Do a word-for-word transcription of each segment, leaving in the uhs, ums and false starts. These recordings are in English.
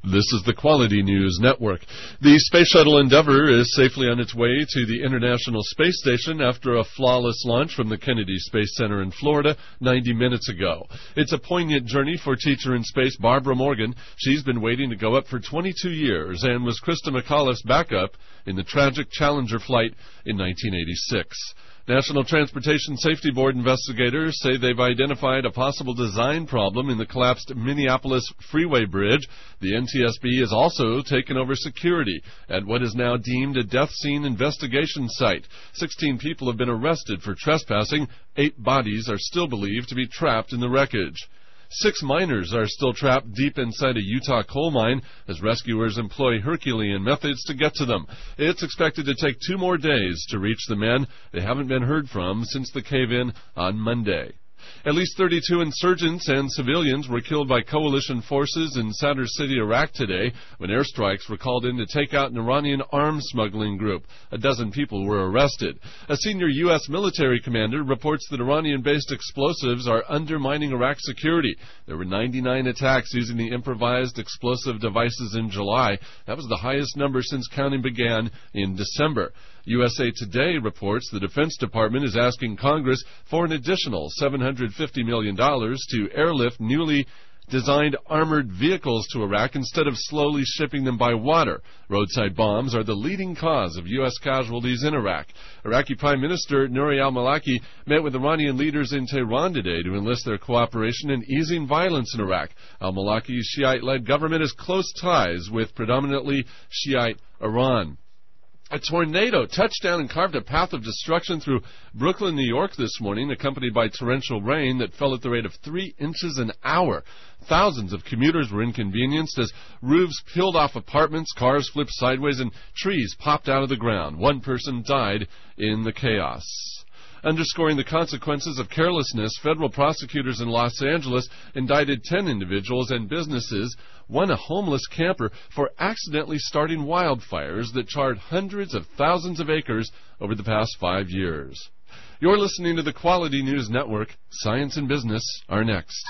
This is the Quality News Network. The Space Shuttle Endeavour is safely on its way to the International Space Station after a flawless launch from the Kennedy Space Center in Florida ninety minutes ago. It's a poignant journey for teacher in space Barbara Morgan. She's been waiting to go up for twenty-two years and was Krista McAuliffe's backup in the tragic Challenger flight in nineteen eighty-six. National Transportation Safety Board investigators say they've identified a possible design problem in the collapsed Minneapolis Freeway Bridge. The N T S B has also taken over security at what is now deemed a death scene investigation site. Sixteen people have been arrested for trespassing. Eight bodies are still believed to be trapped in the wreckage. Six miners are still trapped deep inside a Utah coal mine as rescuers employ Herculean methods to get to them. It's expected to take two more days to reach the men. They haven't been heard from since the cave-in on Monday. At least thirty-two insurgents and civilians were killed by coalition forces in Sadr City, Iraq today when airstrikes were called in to take out an Iranian arms smuggling group. A dozen people were arrested. A senior U S military commander reports that Iranian-based explosives are undermining Iraq's security. There were ninety-nine attacks using the improvised explosive devices in July. That was the highest number since counting began in December. U S A Today reports the Defense Department is asking Congress for an additional seven hundred fifty million dollars to airlift newly designed armored vehicles to Iraq instead of slowly shipping them by water. Roadside bombs are the leading cause of U S casualties in Iraq. Iraqi Prime Minister Nouri al-Maliki met with Iranian leaders in Tehran today to enlist their cooperation in easing violence in Iraq. Al-Maliki's Shiite-led government has close ties with predominantly Shiite Iran. A tornado touched down and carved a path of destruction through Brooklyn, New York this morning, accompanied by torrential rain that fell at the rate of three inches an hour. Thousands of commuters were inconvenienced as roofs peeled off apartments, cars flipped sideways, and trees popped out of the ground. One person died in the chaos. Underscoring the consequences of carelessness, federal prosecutors in Los Angeles indicted ten individuals and businesses, one a homeless camper, for accidentally starting wildfires that charred hundreds of thousands of acres over the past five years. You're listening to the Quality News Network. Science and Business are next.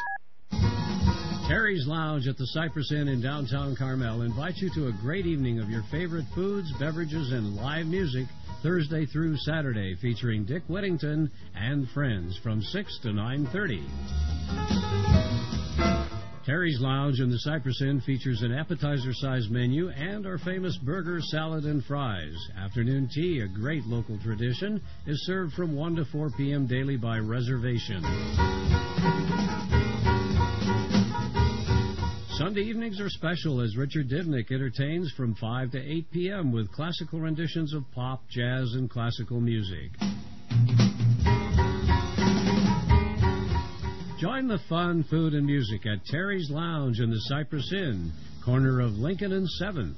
Terry's Lounge at the Cypress Inn in downtown Carmel invites you to a great evening of your favorite foods, beverages, and live music Thursday through Saturday, featuring Dick Whittington and friends from six to nine thirty. Terry's Lounge in the Cypress Inn features an appetizer-sized menu and our famous burger, salad, and fries. Afternoon tea, a great local tradition, is served from one to four p.m. daily by reservation. Sunday evenings are special as Richard Divnick entertains from five to eight p.m. with classical renditions of pop, jazz, and classical music. Join the fun, food, and music at Terry's Lounge in the Cypress Inn, corner of Lincoln and seventh.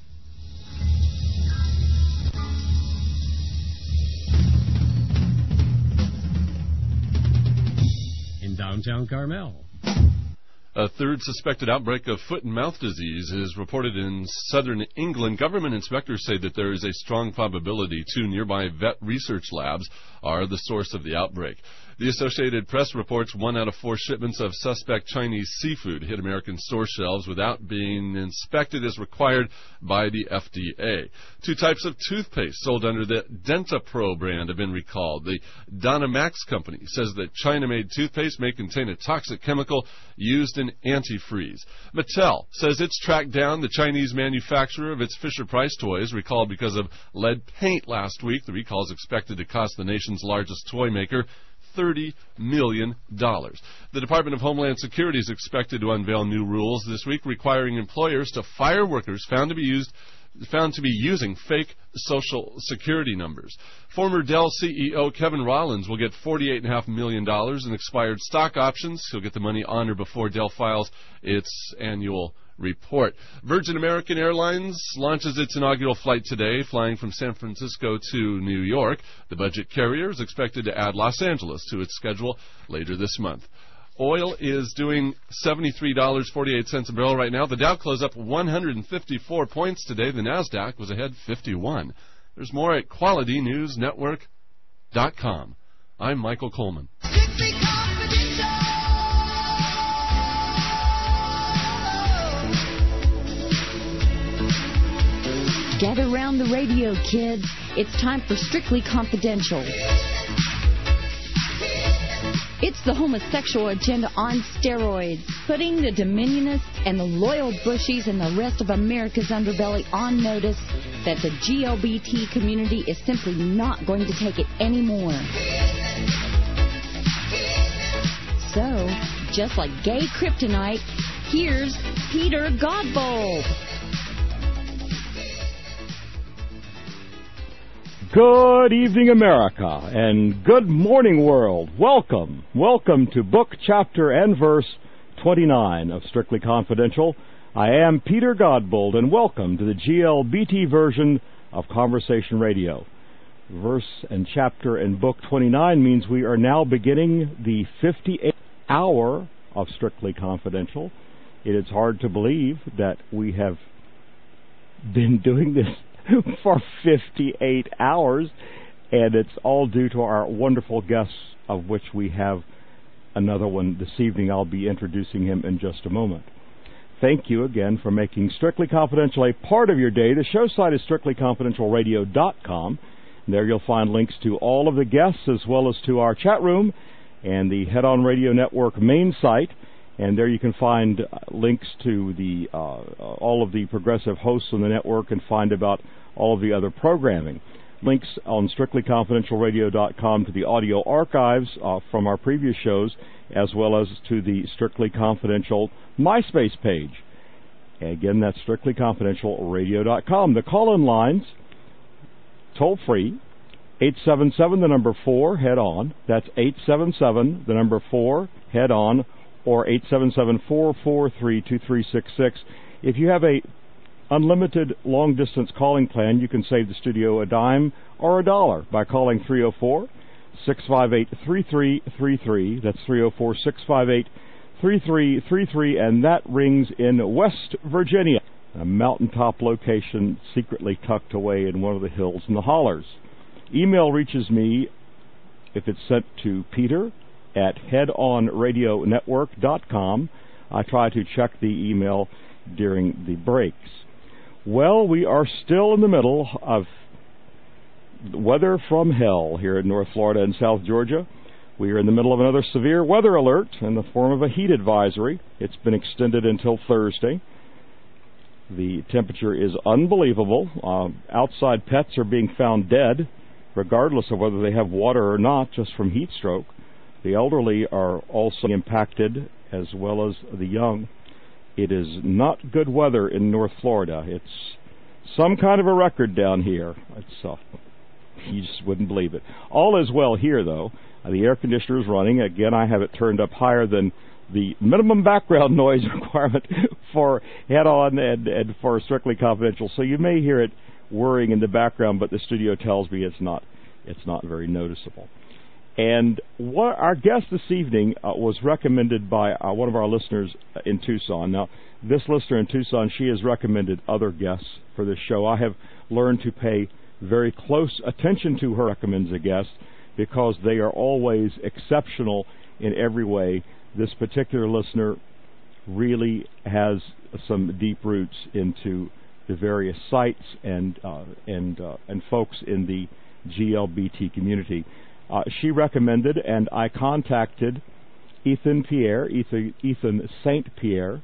In downtown Carmel. A third suspected outbreak of foot and mouth disease is reported in southern England. Government inspectors say that there is a strong probability two nearby vet research labs are the source of the outbreak. The Associated Press reports one out of four shipments of suspect Chinese seafood hit American store shelves without being inspected as required by the F D A. Two types of toothpaste sold under the DentaPro brand have been recalled. The Dynamax company says that China-made toothpaste may contain a toxic chemical used in antifreeze. Mattel says it's tracked down the Chinese manufacturer of its Fisher-Price toys, recalled because of lead paint last week. The recall is expected to cost the nation's largest toy maker thirty million dollars. The Department of Homeland Security is expected to unveil new rules this week requiring employers to fire workers found to be used found to be using fake social security numbers. Former Dell C E O Kevin Rollins will get forty-eight point five million dollars in expired stock options. He'll get the money on or before Dell files its annual report. Virgin American Airlines launches its inaugural flight today, flying from San Francisco to New York. The budget carrier is expected to add Los Angeles to its schedule later this month. Oil is doing seventy-three dollars and forty-eight cents a barrel right now. The Dow closed up one hundred fifty-four points today. The NASDAQ was ahead fifty-one. There's more at quality news network dot com. I'm Michael Coleman. Gather round the radio, kids. It's time for Strictly Confidential. It's the homosexual agenda on steroids, putting the Dominionists and the loyal Bushies and the rest of America's underbelly on notice that the G L B T community is simply not going to take it anymore. So, just like gay kryptonite, here's Peter Godbold. Good evening, America, and good morning, world. Welcome. Welcome to book, chapter, and verse twenty-nine of Strictly Confidential. I am Peter Godbold, and welcome to the G L B T version of Conversation Radio. Verse and chapter in book twenty-nine means we are now beginning the fifty-eighth hour of Strictly Confidential. It is hard to believe that we have been doing this for fifty-eight hours, and it's all due to our wonderful guests, of which we have another one this evening. I'll be introducing him in just a moment. Thank you again for making Strictly Confidential a part of your day. The show site is strictly confidential radio dot com. There you'll find links to all of the guests as well as to our chat room and the Head On Radio Network main site. And there you can find uh, links to the uh, all of the progressive hosts on the network and find about all of the other programming. Links on strictly confidential radio dot com to the audio archives uh, from our previous shows, as well as to the Strictly Confidential MySpace page. Again, that's strictly confidential radio dot com. The call-in lines, toll free, eight seven seven, the number four, head on. That's eight seven seven, the number four, head on. Or eight seven seven, four four three, two three six six. If you have a unlimited long-distance calling plan, you can save the studio a dime or a dollar by calling three oh four, six five eight, three three three three. That's three oh four, six five eight, three three three three, and that rings in West Virginia, a mountaintop location secretly tucked away in one of the hills in the hollers. Email reaches me if it's sent to Peter at head on radio network dot com. I try to check the email during the breaks. Well, we are still in the middle of weather from hell here in North Florida and South Georgia. We are in the middle of another severe weather alert in the form of a heat advisory. It's been extended until Thursday. The temperature is unbelievable. Uh, outside pets are being found dead, regardless of whether they have water or not, just from heat stroke. The elderly are also impacted, as well as the young. It is not good weather in North Florida. It's some kind of a record down here. It's uh, you just wouldn't believe it. All is well here, though. Uh, the air conditioner is running. Again, I have it turned up higher than the minimum background noise requirement for Head On and, and for Strictly Confidential. So you may hear it whirring in the background, but the studio tells me it's not. It's not very noticeable. And what our guest this evening uh, was recommended by uh, one of our listeners in Tucson. Now, this listener in Tucson, she has recommended other guests for this show. I have learned to pay very close attention to her recommends a guest because they are always exceptional in every way. This particular listener really has some deep roots into the various sites and uh, and uh, and folks in the G L B T community. Uh, she recommended, and I contacted Ethan Pierre, Ethan, Ethan Saint Pierre,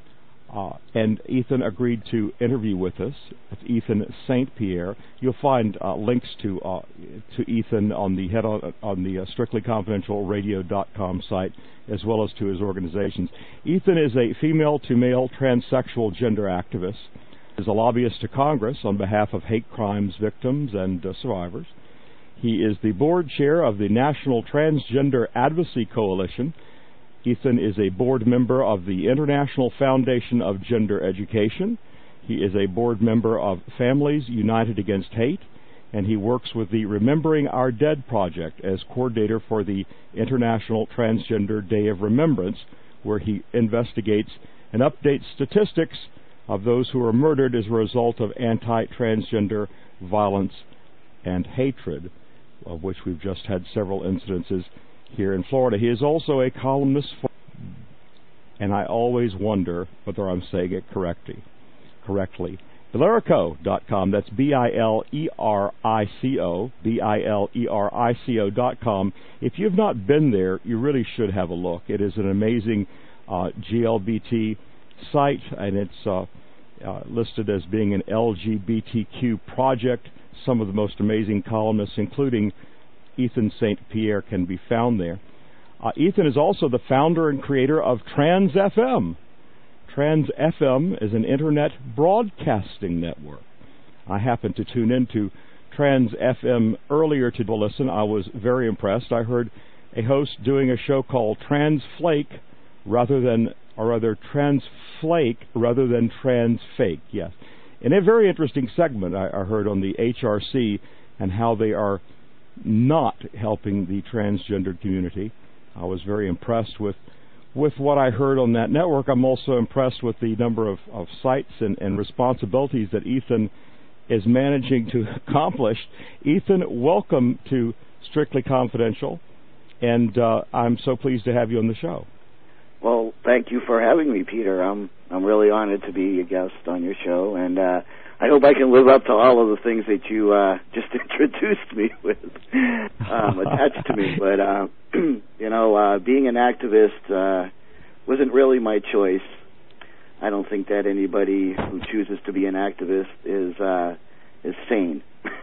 uh, and Ethan agreed to interview with us. It's Ethan Saint Pierre. You'll find uh, links to uh, to Ethan on the head on, on the uh, strictly confidential radio dot com site, as well as to his organizations. Ethan is a female-to-male transsexual gender activist. Is a lobbyist to Congress on behalf of hate crimes victims and uh, survivors. He is the board chair of the National Transgender Advocacy Coalition. Ethan is a board member of the International Foundation of Gender Education. He is a board member of Families United Against Hate, and he works with the Remembering Our Dead project as coordinator for the International Transgender Day of Remembrance, where he investigates and updates statistics of those who are murdered as a result of anti-transgender violence and hatred, of which we've just had several incidences here in Florida. He is also a columnist for, and I always wonder whether I'm saying it correctly, correctly, Bilerico dot com. That's B I L E R I C O, B I L E R I C O dot com. If you've not been there, you really should have a look. It is an amazing uh, G L B T site, and it's uh, uh, listed as being an L G B T Q project. Some of the most amazing columnists, including Ethan Saint Pierre, can be found there. Uh, Ethan is also the founder and creator of Trans F M. Trans F M is an internet broadcasting network. I happened to tune into Trans F M earlier to listen. I was very impressed. I heard a host doing a show called Trans Flake rather than, or rather Trans Flake rather than Trans Fake. Yes, in a very interesting segment I, I heard on the H R C and how they are not helping the transgender community. I was very impressed with with what I heard on that network. I'm also impressed with the number of, of sites and, and responsibilities that Ethan is managing to accomplish. Ethan, welcome to Strictly Confidential, and uh, I'm so pleased to have you on the show. Well, thank you for having me, Peter. I'm I'm really honored to be a guest on your show, and uh, I hope I can live up to all of the things that you uh, just introduced me with, um, attached to me. But, uh, you know, uh, being an activist uh, wasn't really my choice. I don't think that anybody who chooses to be an activist is uh, is sane.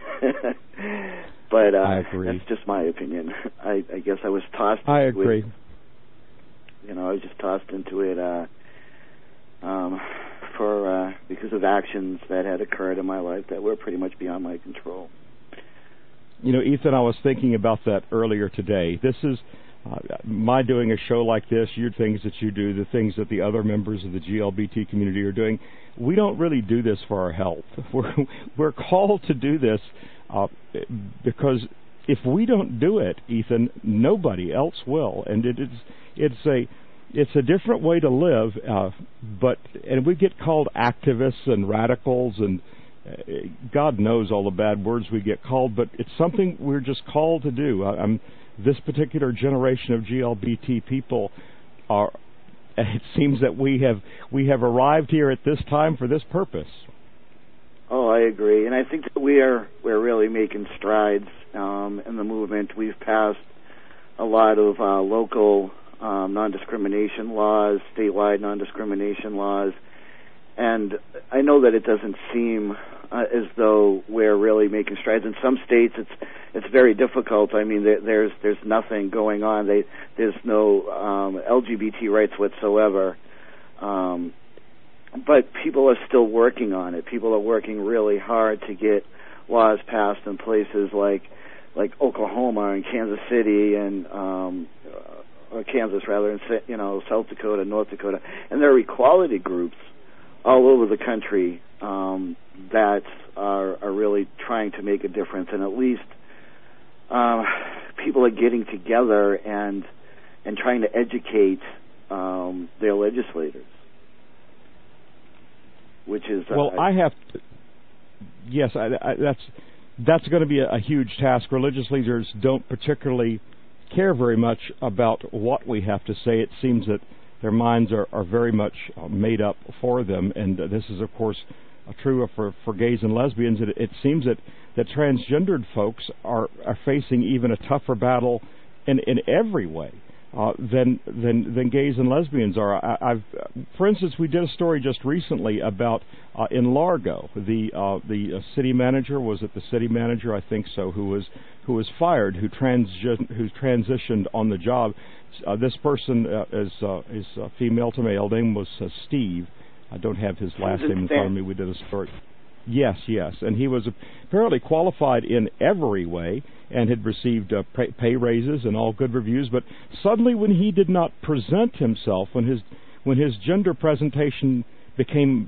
But uh, I agree. That's just my opinion. I, I guess I was tossed I into agree. it. You know, I was just tossed into it uh, um, for uh, because of actions that had occurred in my life that were pretty much beyond my control. You know, Ethan, I was thinking about that earlier today. This is uh, my doing a show like this, your things that you do, the things that the other members of the G L B T community are doing. We don't really do this for our health. We're, we're called to do this uh, because if we don't do it, Ethan, nobody else will. And it is it's a it's a different way to live, uh, but and we get called activists and radicals and uh, God knows all the bad words we get called, but it's something we're just called to do. I, I'm this particular generation of G L B T people are. It seems that we have we have arrived here at this time for this purpose. Oh, I agree, and I think that we are we're really making strides um, in the movement. We've passed a lot of uh, local um, non-discrimination laws, statewide non-discrimination laws, and I know that it doesn't seem uh, as though we're really making strides. In some states, it's it's very difficult. I mean, there, there's there's nothing going on. They, there's no um, L G B T rights whatsoever. Um, but people are still working on it. People are working really hard to get laws passed in places like like Oklahoma and Kansas City and um, or Kansas rather, and you know South Dakota, North Dakota, and there are equality groups all over the country um, that are, are really trying to make a difference, and at least um, people are getting together and and trying to educate um, their legislators, which is uh, well, I have to, yes, I, I, that's that's going to be a, a huge task. Religious leaders don't particularly care very much about what we have to say. It seems that their minds are, are very much made up for them, and uh, this is, of course, uh, true for, for gays and lesbians. It, it seems that, that transgendered folks are, are facing even a tougher battle in, in every way uh, than, than than gays and lesbians are. I, I've, for instance, we did a story just recently about uh, in Largo, the uh, the uh, city manager, was it the city manager? I think so, who was who was fired, who trans who transitioned on the job. Uh, this person uh, is uh, is uh, female to male. Name was uh, Steve. I don't have his last name in front of me. We did a story. Yes, yes, and he was apparently qualified in every way and had received uh, pay, pay raises and all good reviews. But suddenly, when he did not present himself, when his when his gender presentation became,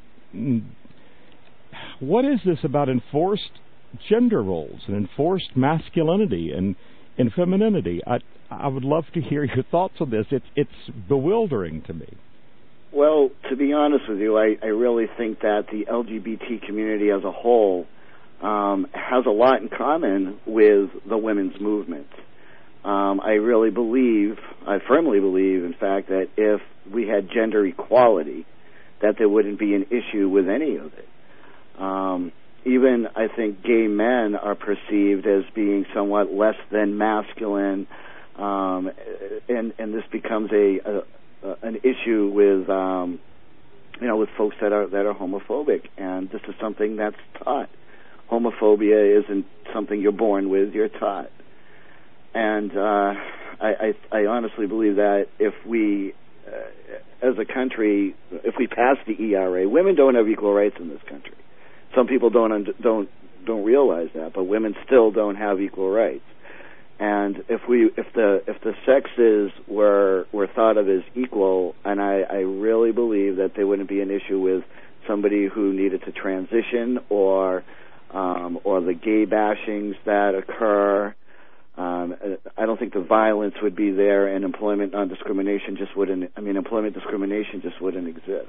what is this about enforced gender roles and enforced masculinity and and femininity? I I would love to hear your thoughts on this. It's it's bewildering to me. Well, to be honest with you, I, I really think that the L G B T community as a whole um, has a lot in common with the women's movement. Um, I really believe, I firmly believe, in fact, that if we had gender equality, that there wouldn't be an issue with any of it. Um, even, I think, gay men are perceived as being somewhat less than masculine, um, and and this becomes a, a, a an issue with um, you know with folks that are that are homophobic, and this is something that's taught. Homophobia isn't something you're born with; you're taught. And uh, I, I, I honestly believe that if we, uh, as a country, if we pass the E R A, women don't have equal rights in this country. Some people don't don't don't realize that, but women still don't have equal rights. And if we if the if the sexes were were thought of as equal, and I, I really believe that there wouldn't be an issue with somebody who needed to transition or um, or the gay bashings that occur. Um, I don't think the violence would be there, and employment non-discrimination just wouldn't. I mean, employment discrimination just wouldn't exist.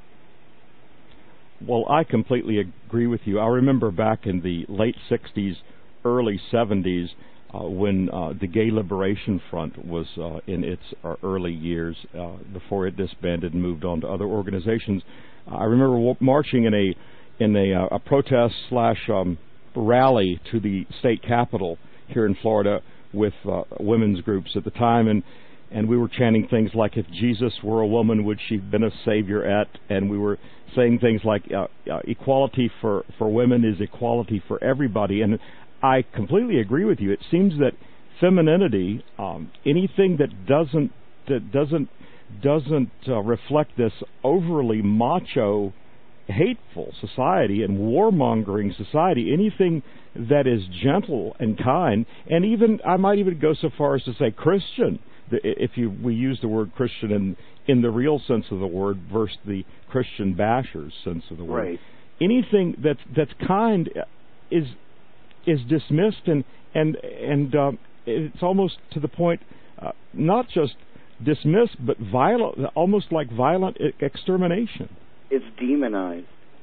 Well, I completely agree with you. I remember back in the late sixties, early seventies, uh, when uh, the Gay Liberation Front was uh, in its uh, early years, uh, before it disbanded and moved on to other organizations. I remember w- marching in a in a, uh, a protest slash um, rally to the state capitol here in Florida with uh, women's groups at the time, and and we were chanting things like, if Jesus were a woman, would she have been a saviorette? And we were saying things like, uh, uh, equality for, for women is equality for everybody. And I completely agree with you. It seems that femininity, um, anything that doesn't that doesn't doesn't uh, reflect this overly macho, hateful society and warmongering society, anything that is gentle and kind, and even, I might even go so far as to say Christian, if you we use the word Christian in in the real sense of the word versus the Christian bashers sense of the word. Right. Anything that's that's kind is is dismissed, and and and um, it's almost to the point, uh, not just dismissed, but violent, almost like violent extermination. It's demonized.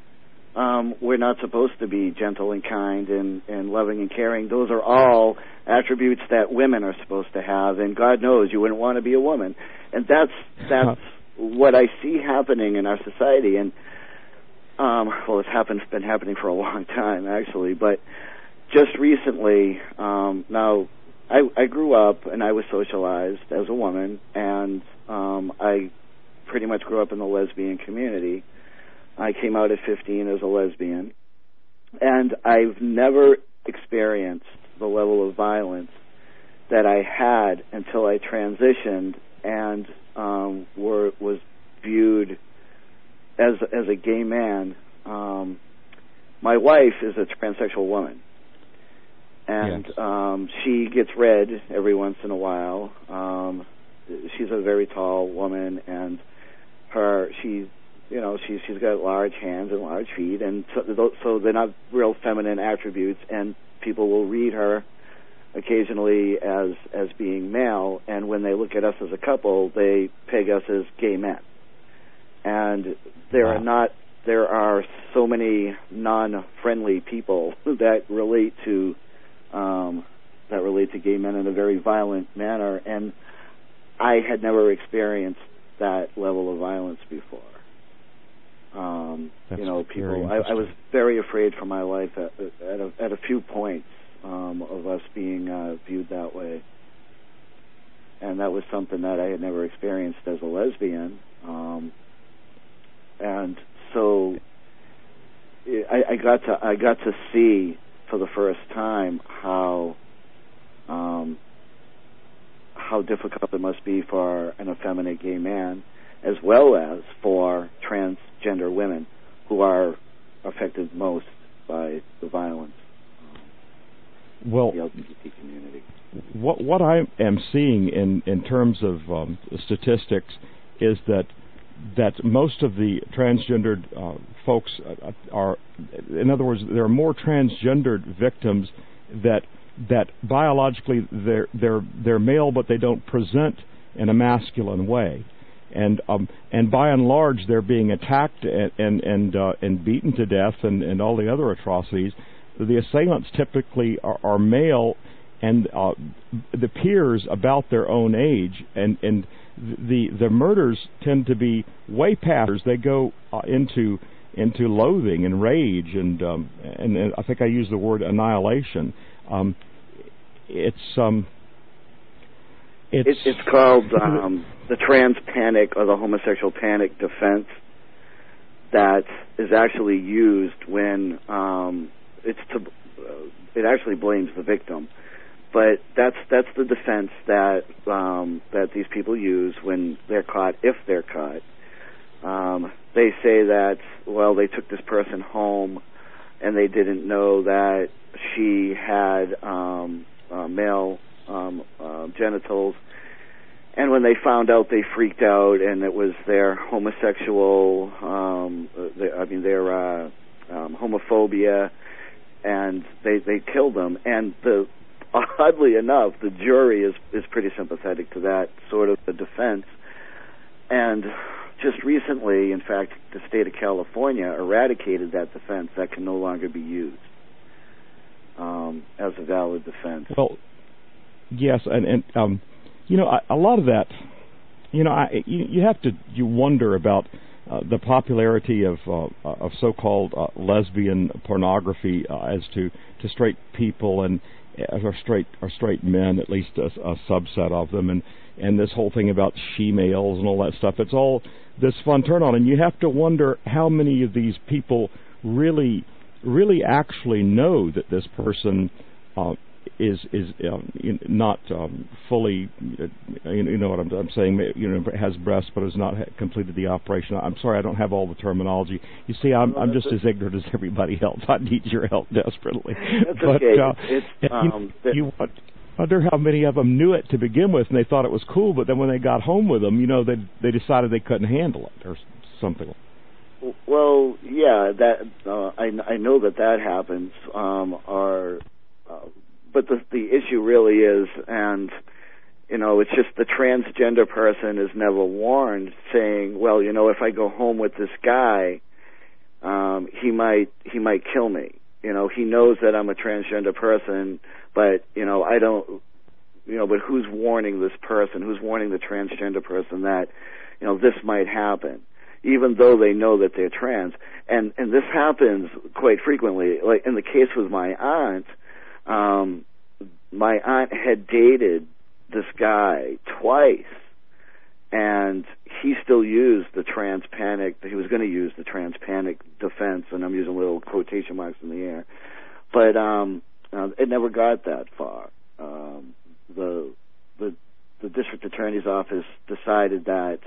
Um, we're not supposed to be gentle and kind and, and loving and caring. Those are all attributes that women are supposed to have, and God knows you wouldn't want to be a woman. And that's that's what I see happening in our society. And um, well, it's happened, been happening for a long time, actually. But just recently, um, now I, I grew up and I was socialized as a woman, and um, I pretty much grew up in the lesbian community. I came out at fifteen as a lesbian, and I've never experienced the level of violence that I had until I transitioned and um, were, was viewed as as a gay man. Um, my wife is a transsexual woman, and yes. um, she gets read every once in a while. Um, she's a very tall woman, and her she. You know, she's she's got large hands and large feet, and so, so they're not real feminine attributes. And people will read her occasionally as as being male, and when they look at us as a couple, they peg us as gay men. And there wow. are not there are so many non-friendly people that relate to um, that relate to gay men in a very violent manner, and I had never experienced that level of violence before. Um, you know, people. I, I was very afraid for my life at, at, a, at a few points um, of us being uh, viewed that way, and that was something that I had never experienced as a lesbian. Um, and so, I, I got to I got to see for the first time how um, how difficult it must be for an effeminate gay man, as well as for transgender women who are affected most by the violence um, well, in the L G B T community. What what I am seeing in, in terms of um, statistics is that that most of the transgendered uh, folks are, in other words, there are more transgendered victims that that biologically they're they're they're male, but they don't present in a masculine way. And um, and by and large, they're being attacked and and and, uh, and beaten to death, and, and all the other atrocities. The assailants typically are, are male, and uh, the peers about their own age, and and the the murders tend to be way past. They go uh, into into loathing and rage, and um, and, and I think I used the word annihilation. Um, it's um, it's it, it's called um, the trans panic or the homosexual panic defense that is actually used when um, it's to uh, it actually blames the victim. But that's that's the defense that um, that these people use when they're caught, if they're caught. Um, they say that, well, they took this person home and they didn't know that she had um, uh, male um, uh, genitals. And when they found out, they freaked out, and it was their homosexual, um, their, I mean, their uh, um, homophobia, and they they killed them. And the oddly enough, the jury is is pretty sympathetic to that sort of a defense. And just recently, in fact, the state of California eradicated that defense. That can no longer be used um, as a valid defense. Well, yes, and, and um, you know, a, a lot of that, you know, I, you, you have to you wonder about uh, the popularity of uh, of so-called uh, lesbian pornography uh, as to, to straight people and or straight or straight men, at least a, a subset of them, and and this whole thing about she-males and all that stuff. It's all this fun turn on, and you have to wonder how many of these people really, really actually know that this person uh, is is um, not um, fully, uh, you know what I'm, I'm saying, you know, has breasts but has not completed the operation. I'm sorry, I don't have all the terminology. You see, I'm I'm just as ignorant as everybody else. I need your help desperately. That's but, okay. Uh, it's, um, you, you want, wonder how many of them knew it to begin with, and they thought it was cool, but then when they got home with them, you know, they they decided they couldn't handle it or something. Well, yeah, that uh, I I know that that happens. Um, or, uh, but the the issue really is, and you know, it's just the transgender person is never warned, saying, well, you know, if I go home with this guy, um, he might he might kill me. You know, he knows that I'm a transgender person, but, you know, I don't, you know, but who's warning this person? Who's warning the transgender person that, you know, this might happen, even though they know that they're trans? And, and this happens quite frequently. Like in the case with my aunt, um, my aunt had dated this guy twice, and he still used the trans panic. He was going to use the trans panic defense, and I'm using little quotation marks in the air. But um, uh, it never got that far. Um, the the the district attorney's office decided that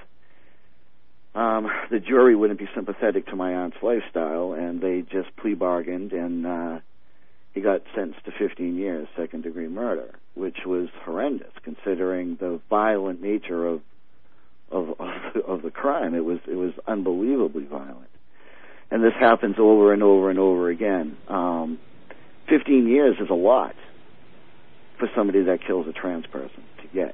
um, the jury wouldn't be sympathetic to my aunt's lifestyle, and they just plea bargained, and uh, he got sentenced to fifteen years, second degree murder, which was horrendous considering the violent nature of Of, of of the crime. It was it was unbelievably violent, and this happens over and over and over again. Um, Fifteen years is a lot for somebody that kills a trans person to get.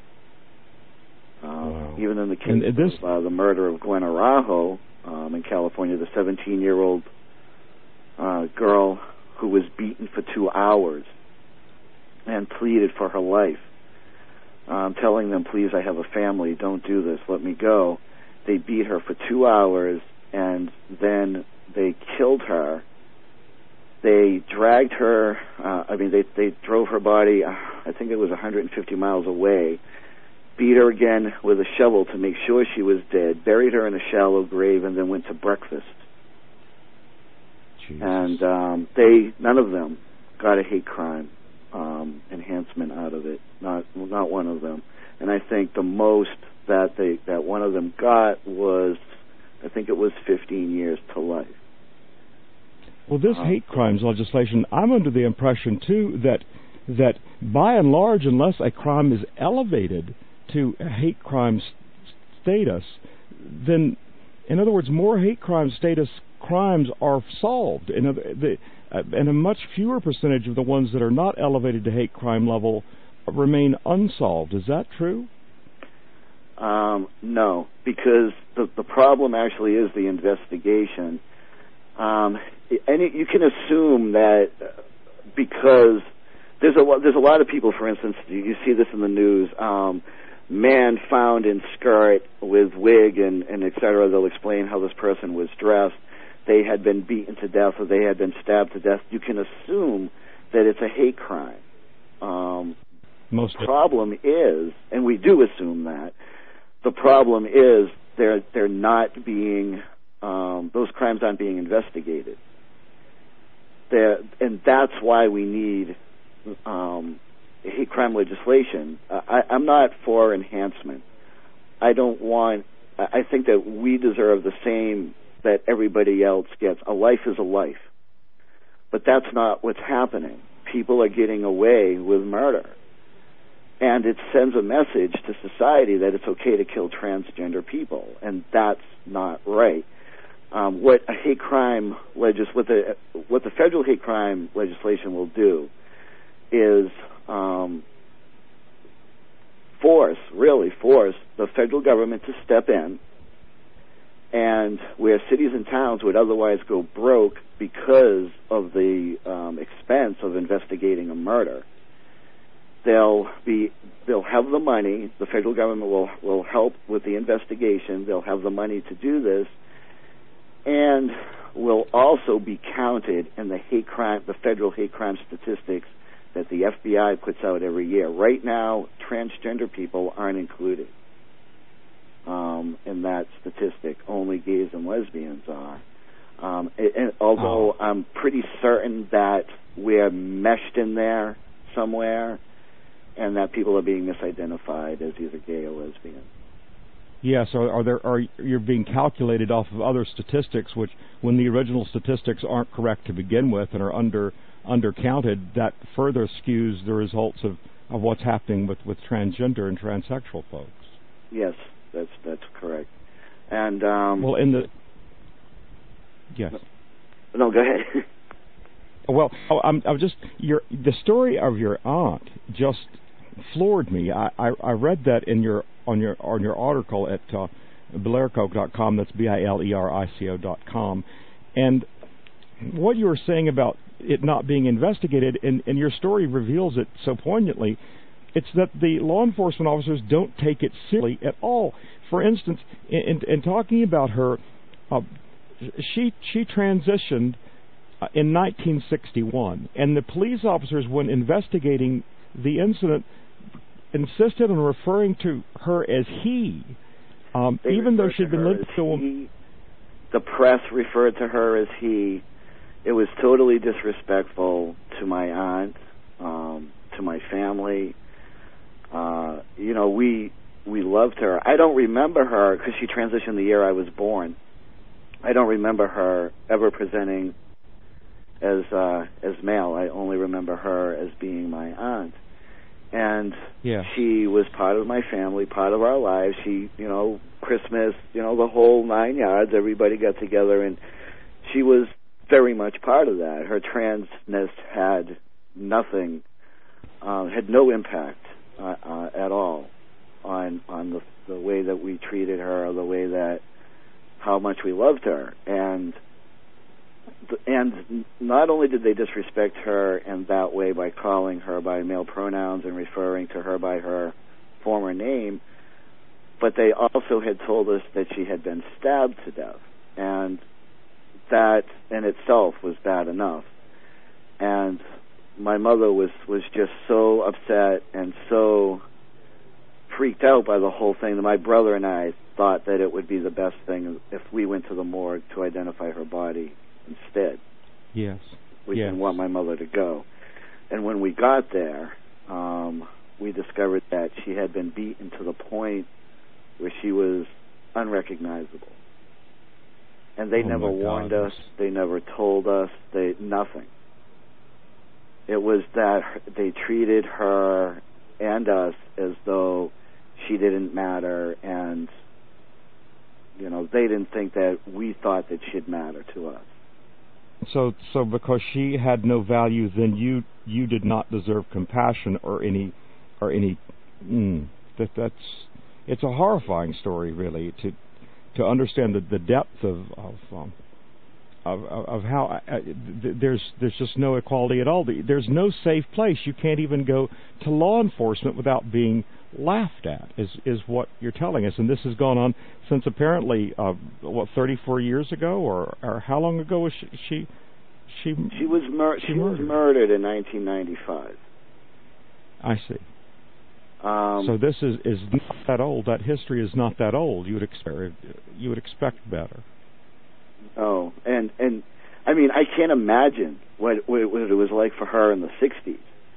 Um, wow. Even in the case this, of uh, the murder of Gwen Araujo um, in California, the seventeen-year-old uh, girl who was beaten for two hours and pleaded for her life. Um, telling them, please, I have a family, don't do this, let me go. They beat her for two hours, and then they killed her. They dragged her, uh, I mean, they, they drove her body, uh, I think it was one hundred fifty miles away, beat her again with a shovel to make sure she was dead, buried her in a shallow grave, and then went to breakfast. Jesus. And um, they, none of them got a hate crime Um, enhancement out of it, not not one of them. And I think the most that they that one of them got was, I think it was fifteen years to life. Well, this um, hate crimes legislation, I'm under the impression too that that by and large, unless a crime is elevated to hate crime status, then, in other words, more hate crime status crimes are solved. In other, the Uh, and a much fewer percentage of the ones that are not elevated to hate crime level remain unsolved. Is that true? Um, no, because the the problem actually is the investigation. Um, and it, you can assume that because there's a there's a lot of people, for instance, you see this in the news. Um, man found in skirt with wig and, and et cetera. They'll explain how this person was dressed. they had been beaten to death or they had been stabbed to death, you can assume that it's a hate crime. Um, Most the problem is, and we do assume that, the problem is they're they're not being um, those crimes aren't being investigated. They're, and that's why we need um, hate crime legislation. I, I'm not for enhancement. I don't want. I think that we deserve the same that everybody else gets. A life is a life, but that's not what's happening. People are getting away with murder. And it sends a message to society that it's okay to kill transgender people, and that's not right. Um, what a hate crime legis what the what the federal hate crime legislation will do is um, force, really force, the federal government to step in, and where cities and towns would otherwise go broke because of the um, expense of investigating a murder. They'll be, they'll have the money. The federal government will will help with the investigation. They'll have the money to do this, and will also be counted in the hate crime, the federal hate crime statistics that the F B I puts out every year. Right now, transgender people aren't included um, in that statistic. Only gays and lesbians are. Um, and, and although oh. I'm pretty certain that we're meshed in there somewhere, and that people are being misidentified as either gay or lesbian. Yes, are, are there are you're being calculated off of other statistics, which, when the original statistics aren't correct to begin with and are under undercounted, that further skews the results of, of what's happening with, with transgender and transsexual folks. Yes, that's that's correct. And um, well, in the yes, no, go ahead. Well, I'm, I'm just your the story of your aunt just floored me. I, I, I read that in your on your on your article at uh, bilerico dot com. That's B I L E R I C O dot com, and what you were saying about it not being investigated, and, and your story reveals it so poignantly. It's that the law enforcement officers don't take it seriously at all. For instance, in, in, in talking about her, uh, she she transitioned in nineteen sixty-one, and the police officers, when investigating the incident, insisted on referring to her as he, um, even though she'd been living to him. The press referred to her as he. It was totally disrespectful to my aunt, um, to my family. Uh, you know, we we loved her. I don't remember her because she transitioned the year I was born. I don't remember her ever presenting as uh, as male. I only remember her as being my aunt, and yeah. she was part of my family, part of our lives. She, you know, Christmas, you know, the whole nine yards. Everybody got together, and she was very much part of that. Her transness had nothing, uh, had no impact uh, uh, at all on on the the way that we treated her, or the way that how much we loved her, and. And not only did they disrespect her in that way by calling her by male pronouns and referring to her by her former name, but they also had told us that she had been stabbed to death. And that in itself was bad enough. And my mother was, was just so upset and so freaked out by the whole thing that my brother and I thought that it would be the best thing if we went to the morgue to identify her body instead. Yes. We yes. didn't want my mother to go. And when we got there, um, we discovered that she had been beaten to the point where she was unrecognizable. And they oh never warned God. us. They never told us. They nothing. It was that they treated her and us as though she didn't matter, and you know, they didn't think that we thought that she'd matter to us. So, so because she had no value, then you you did not deserve compassion or any or any. Mm, that that's it's a horrifying story, really, to to understand the, the depth of of, um, of of how uh, th- there's there's just no equality at all. There's no safe place. You can't even go to law enforcement without being laughed at, is is what you're telling us. And this has gone on since apparently, uh, what, thirty-four years ago, or, or how long ago was she? She, she, she was mur- she, she was murdered in nineteen ninety-five. I see. Um, so this is, is not that old. That history is not that old. You would expect you would expect better. Oh, and and I mean, I can't imagine what what it was like for her in the sixties.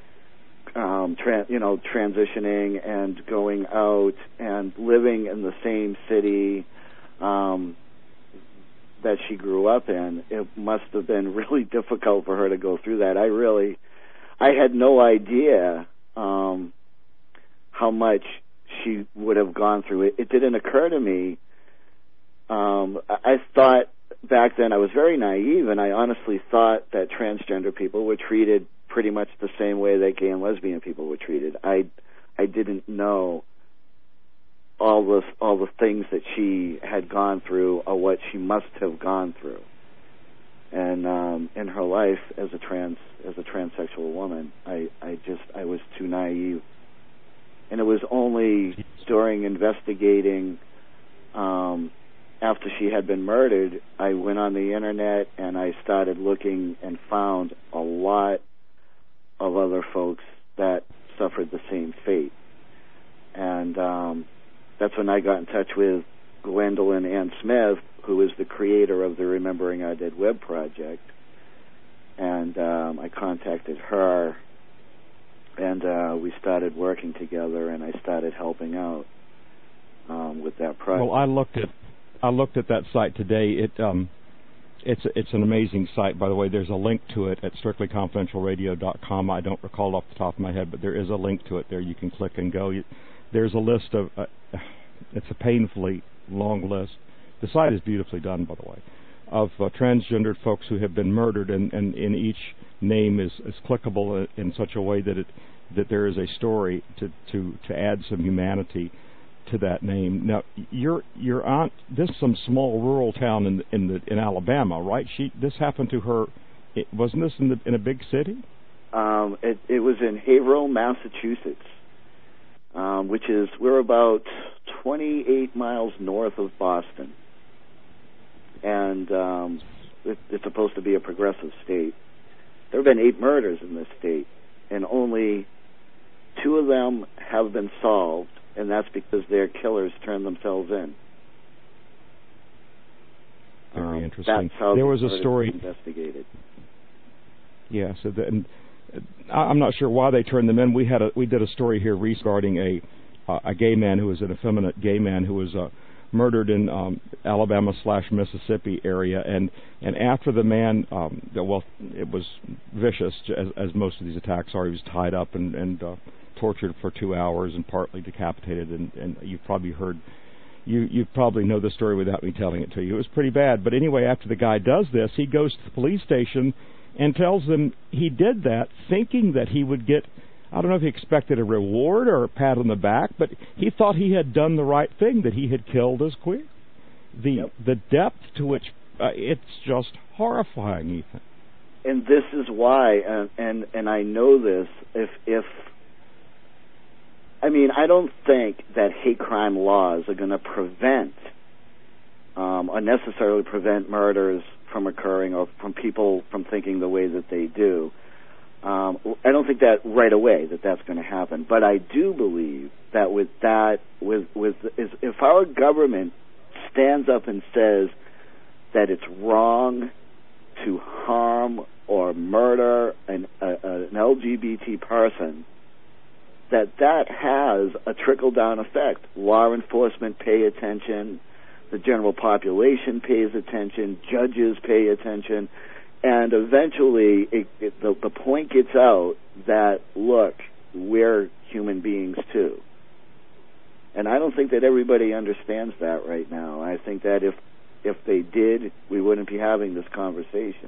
Um, tra- you know, transitioning and going out and living in the same city um, that she grew up in. It must have been really difficult for her to go through that. I really, I had no idea um, how much she would have gone through. It, it didn't occur to me. Um, I thought back then, I was very naive, and I honestly thought that transgender people were treated pretty much the same way that gay and lesbian people were treated. I, I didn't know all the all the things that she had gone through, or what she must have gone through, and um, in her life as a trans as a transsexual woman. I, I just I was too naive, and it was only during investigating. Um, After she had been murdered, I went on the internet and I started looking and found a lot of other folks that suffered the same fate. And um, that's when I got in touch with Gwendolyn Ann Smith, who is the creator of the Remembering Our Dead web project. And um, I contacted her, and uh, we started working together, and I started helping out um, with that project. Well, I looked at I looked at that site today. It um, it's it's an amazing site, by the way. There's a link to it at strictly confidential radio dot com. I don't recall off the top of my head, but there is a link to it there. You can click and go. There's a list of. Uh, it's a painfully long list. The site is beautifully done, by the way, of uh, transgendered folks who have been murdered, and, and in each name is, is clickable in such a way that it that there is a story to to to add some humanity to that name. Now, your your aunt, this is some small rural town in in the in Alabama, right? She this happened to her. It, wasn't this in the in a big city? Um, it it was in Haverhill, Massachusetts, um, which is we're about twenty-eight miles north of Boston, and um, it, it's supposed to be a progressive state. There have been eight murders in this state, and only two of them have been solved. And that's because their killers turned themselves in. Very um, interesting. That's how there was a story investigated. Yeah, so the, and I'm not sure why they turned them in. We had a we did a story here regarding a uh, a gay man who was an effeminate gay man who was uh, murdered in um, Alabama slash Mississippi area, and and after the man, um, well, it was vicious as, as most of these attacks are. He was tied up and and uh, tortured for two hours and partly decapitated, and, and you've probably heard, you you probably know the story without me telling it to you. It was pretty bad. But anyway, after the guy does this, he goes to the police station and tells them he did that thinking that he would get, I don't know if he expected a reward or a pat on the back, but he thought he had done the right thing, that he had killed his queer. The, yep. the depth to which, uh, it's just horrifying, Ethan. And this is why, and, and, and I know this, if if I mean, I don't think that hate crime laws are going to prevent um, or necessarily prevent murders from occurring or from people from thinking the way that they do. Um, I don't think that right away that that's going to happen. But I do believe that with that, with with is, if our government stands up and says that it's wrong to harm or murder an, a, an L G B T person, that that has a trickle-down effect. Law enforcement pay attention, the general population pays attention, judges pay attention, and eventually it, it, the, the point gets out that, look, we're human beings too. And I don't think that everybody understands that right now. I think that if if they did, we wouldn't be having this conversation.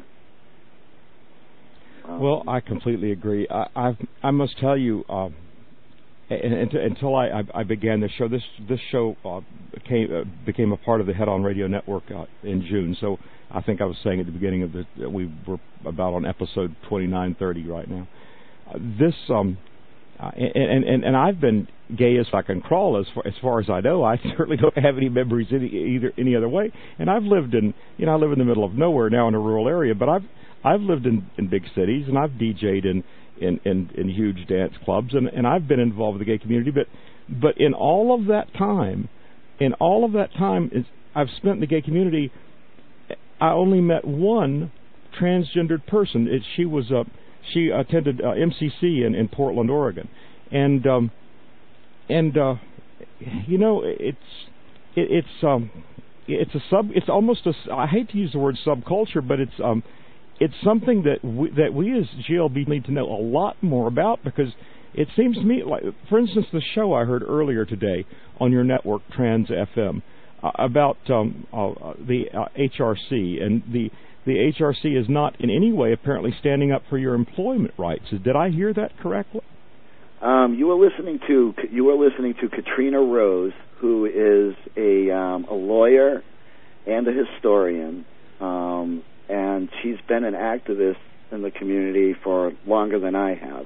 Um, well, I completely agree. I I've, I must tell you, um, And, and, until I, I, I began this show, this this show uh, became uh, became a part of the Head On Radio Network uh, in June. So I think I was saying at the beginning of the that we were about on episode twenty-nine thirty right now. Uh, this um, uh, and, and and I've been gay as I can crawl as far as far as I know. I certainly don't have any memories any, either any other way. And I've lived in you know I live in the middle of nowhere now in a rural area, but I've I've lived in, in big cities, and I've D J'd in in, in, in huge dance clubs, and, and I've been involved with the gay community. But but in all of that time, in all of that time is I've spent in the gay community, I only met one transgendered person. It, she was a she attended uh, M C C in, in Portland, Oregon, and um, and uh, you know it's it, it's um, it's a sub it's almost a I hate to use the word subculture, but it's um, it's something that we, that we as G L B need to know a lot more about, because it seems to me like, for instance, the show I heard earlier today on your network, Trans F M, uh, about um, uh, the uh, H R C, and the the H R C is not in any way apparently standing up for your employment rights. Did I hear that correctly? Um, you were listening to you were listening to Katrina Rose, who is a um, a lawyer and a historian, um, and she's been an activist in the community for longer than I have.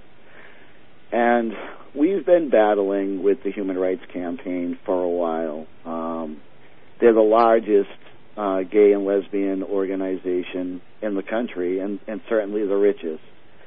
And we've been battling with the Human Rights Campaign for a while. Um, they're the largest uh, gay and lesbian organization in the country, and, and certainly the richest.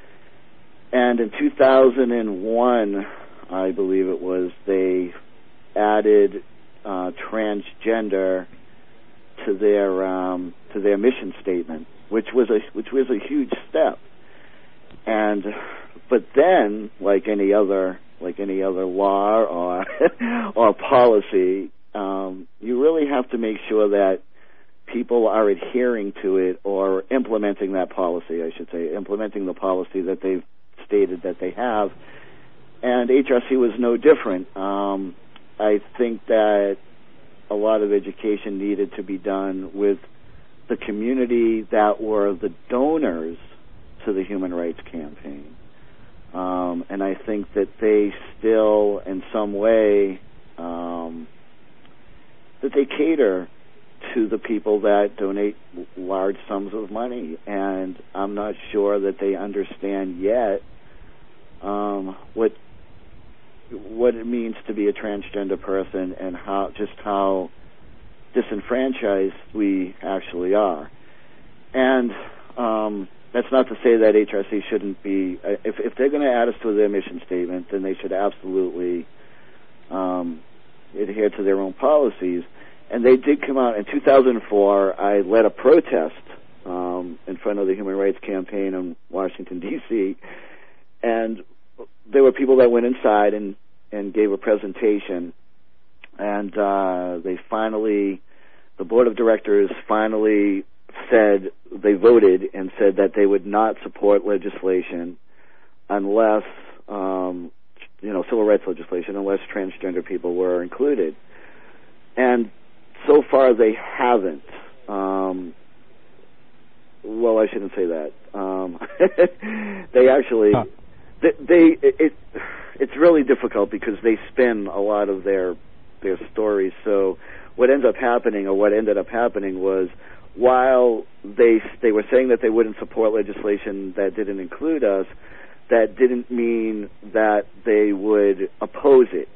And in two thousand one, I believe it was, they added uh, transgender to their um, to their mission statement, which was a which was a huge step. And but then, like any other like any other law or or policy, um, you really have to make sure that people are adhering to it or implementing that policy, I should say, implementing the policy that they've stated that they have. And H R C was no different. Um, I think that a lot of education needed to be done with the community that were the donors to the Human Rights Campaign. Um, and I think that they still, in some way, um, that they cater to the people that donate large sums of money. And I'm not sure that they understand yet um, what what it means to be a transgender person, and how just how disenfranchised we actually are. And um, that's not to say that H R C shouldn't be, if, if they're going to add us to their mission statement, then they should absolutely um, adhere to their own policies. And they did come out in two thousand four. I led a protest um, in front of the Human Rights Campaign in Washington, D C, and there were people that went inside and, and gave a presentation, and uh, they finally, the board of directors finally said, they voted and said that they would not support legislation unless, um, you know, civil rights legislation, unless transgender people were included. And so far they haven't. Um, well, I shouldn't say that. Um, they actually, huh. they, they it, it's really difficult because they spin a lot of their their stories. So what ends up happening, or what ended up happening, was while they they were saying that they wouldn't support legislation that didn't include us, that didn't mean that they would oppose it.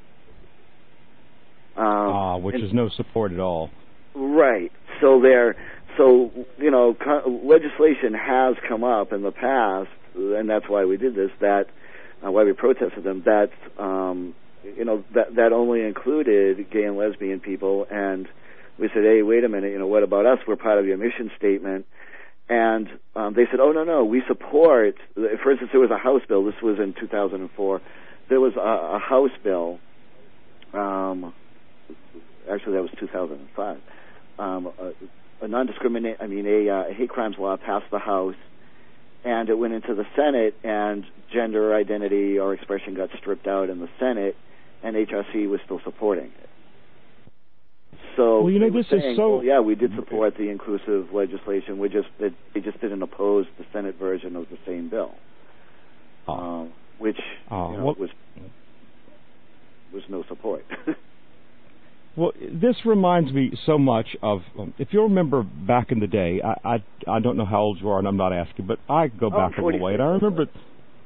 Um, ah, which and, is no support at all. Right. So there, so you know, co- legislation has come up in the past, and that's why we did this. That uh, why we protested them. That um, you know that that only included gay and lesbian people, and we said, hey, wait a minute, you know, what about us? We're part of your mission statement. And um, they said, oh, no, no, we support. For instance, there was a House bill. This was in two thousand four. There was a, a House bill. Um, actually, that was two thousand five. Um, a, a non-discriminate, I mean, a, uh, a hate crimes law passed the House, and it went into the Senate, and gender identity or expression got stripped out in the Senate, and H R C was still supporting it. So, well, you know, this saying, is so. Well, yeah, we did support the inclusive legislation. We just it, they just didn't oppose the Senate version of the same bill, oh. um, which oh, you know, well, was was no support. Well, this reminds me so much of, um, if you remember back in the day, I, I I don't know how old you are, and I'm not asking, but I go back oh, a little way, and I remember,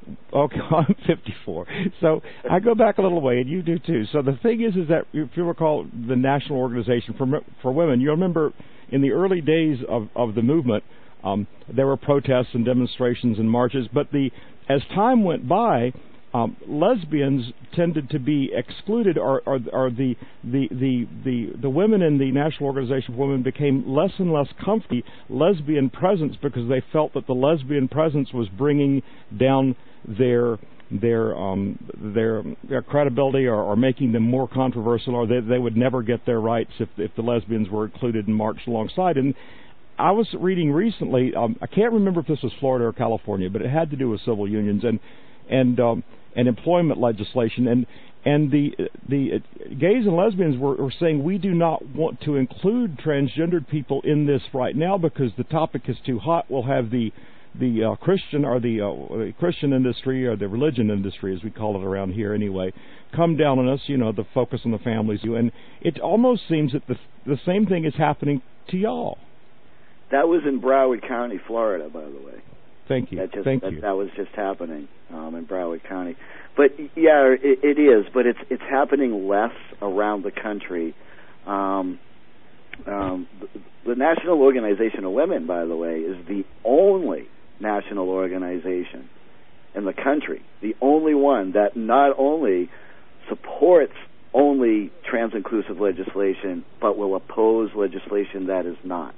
Okay, I'm fifty-four. So I go back a little way, and you do too. So the thing is, is that if you recall the National Organization for for Women, you remember in the early days of, of the movement, um, there were protests and demonstrations and marches. But the as time went by, um, lesbians tended to be excluded, or, or, or the, the the the the women in the National Organization for Women became less and less comfy lesbian presence because they felt that the lesbian presence was bringing down their their um their their credibility, or, or making them more controversial, or they they would never get their rights if if the lesbians were included and marched alongside. And I was reading recently, um, I can't remember if this was Florida or California, but it had to do with civil unions and and um, and employment legislation, and and the the uh, gays and lesbians were, were saying we do not want to include transgendered people in this right now because the topic is too hot. We'll have the the uh, Christian or the uh, Christian industry, or the religion industry, as we call it around here anyway, come down on us, you know, the focus on the families. And it almost seems that the the same thing is happening to y'all. That was in Broward County, Florida, by the way. Thank you. That just, Thank that, you. That was just happening um, in Broward County. But, yeah, it, it is, but it's it's happening less around the country. Um, um, the, the National Organization of Women, by the way, is the only national organization in the country, the only one that not only supports only trans-inclusive legislation, but will oppose legislation that is not.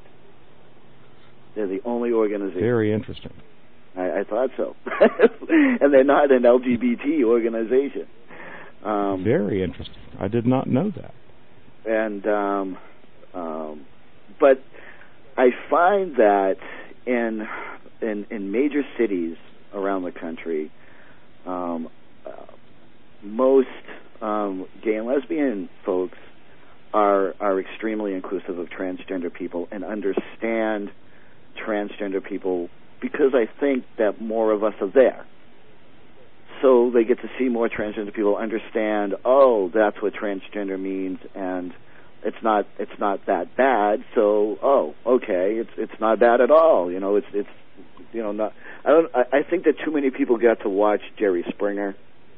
They're the only organization. Very interesting. I, I thought so. And they're not an L G B T organization. Um, Very interesting. I did not know that. And, um, um, but I find that in in, in major cities around the country, um, uh, most um, gay and lesbian folks are are extremely inclusive of transgender people and understand transgender people because I think that more of us are there. So they get to see more transgender people, understand, oh, that's what transgender means, and it's not it's not that bad. So, oh, okay, it's it's not bad at all. You know, it's it's you know not. I don't. I, I think that too many people got to watch Jerry Springer.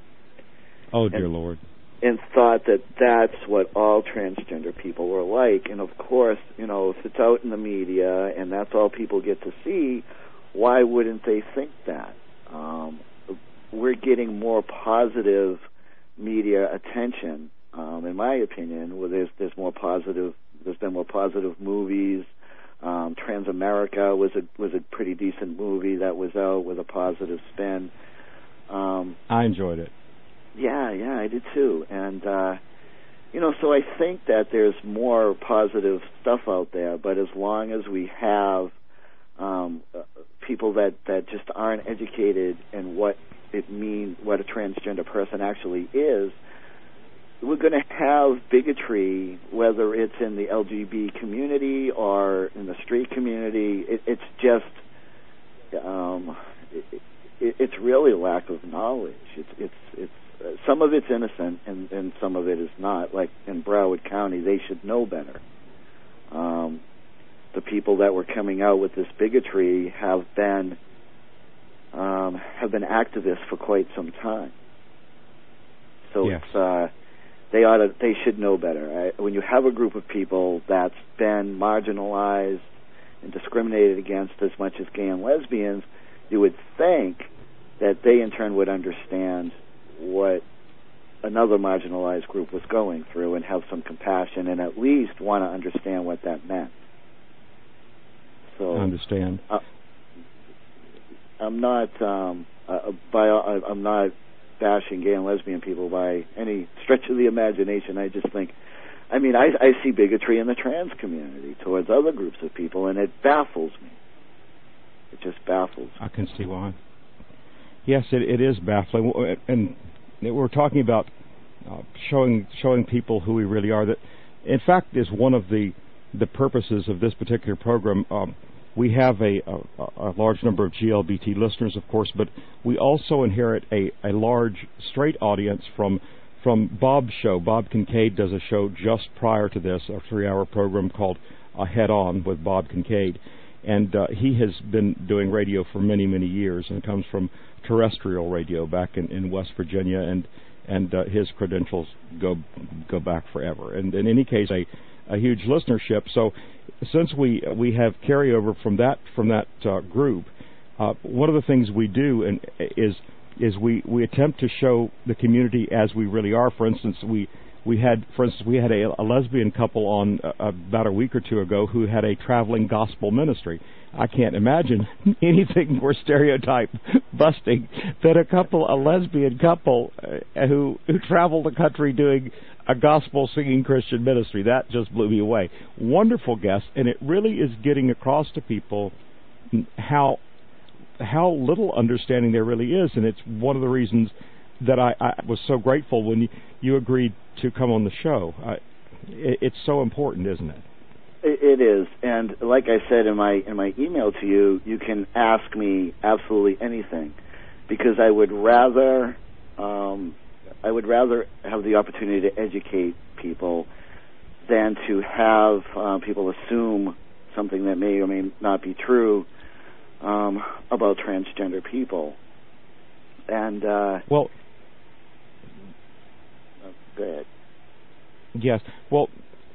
Oh dear and, Lord. And thought that that's what all transgender people were like. And of course, you know, if it's out in the media and that's all people get to see, why wouldn't they think that? Um, we're getting more positive media attention, um, in my opinion, where there's there's more positive. There's been more positive movies. Um, Transamerica was a was a pretty decent movie that was out with a positive spin. Um, I enjoyed it. Yeah, yeah, I did too. And, uh, you know, so I think that there's more positive stuff out there, but as long as we have um, uh, people that, that just aren't educated in what it means, what a transgender person actually is, we're going to have bigotry, whether it's in the L G B T community or in the straight community. It, it's just, um, it, it, it's really lack of knowledge. It's, it's, it's, Uh, some of it's innocent and, and some of it is not. Like in Broward County, they should know better. Um, the people that were coming out with this bigotry have been um, have been activists for quite some time. So yes. it's uh, they ought to, they should know better. I, when you have a group of people that's been marginalized and discriminated against as much as gay and lesbians, you would think that they in turn would understand what another marginalized group was going through and have some compassion and at least want to understand what that meant. So I understand. Uh, I'm not um, uh, by uh, I'm not bashing gay and lesbian people by any stretch of the imagination. I just think, I mean, I, I see bigotry in the trans community towards other groups of people, and it baffles me. It just baffles me. I can see why. Yes, it, it is baffling, and we're talking about uh, showing showing people who we really are. That, in fact, is one of the the purposes of this particular program. Um, we have a, a, a large number of G L B T listeners, of course, but we also inherit a, a large straight audience from from Bob's show. Bob Kincaid does a show just prior to this, a three-hour program called uh, Head On with Bob Kincaid. and uh, he has been doing radio for many, many years, and comes from terrestrial radio back in, in West Virginia, and and uh, his credentials go go back forever. And in any case, a, a huge listenership. So since we we have carryover from that from that uh, group, uh, one of the things we do and is is we, we attempt to show the community as we really are. For instance, we we had for instance we had a, a lesbian couple on uh, about a week or two ago who had a traveling gospel ministry. I can't imagine anything more stereotype busting than a couple, a lesbian couple uh, who who traveled the country doing a gospel singing Christian ministry. That just blew me away. Wonderful guest, and it really is getting across to people how how little understanding there really is, and it's one of the reasons that I, I was so grateful when you, you agreed to come on the show. I, it, it's so important, isn't it? It is, and like I said in my in my email to you, you can ask me absolutely anything, because I would rather um, I would rather have the opportunity to educate people than to have uh, people assume something that may or may not be true um, about transgender people. And uh, well, oh, go ahead. Yes, well.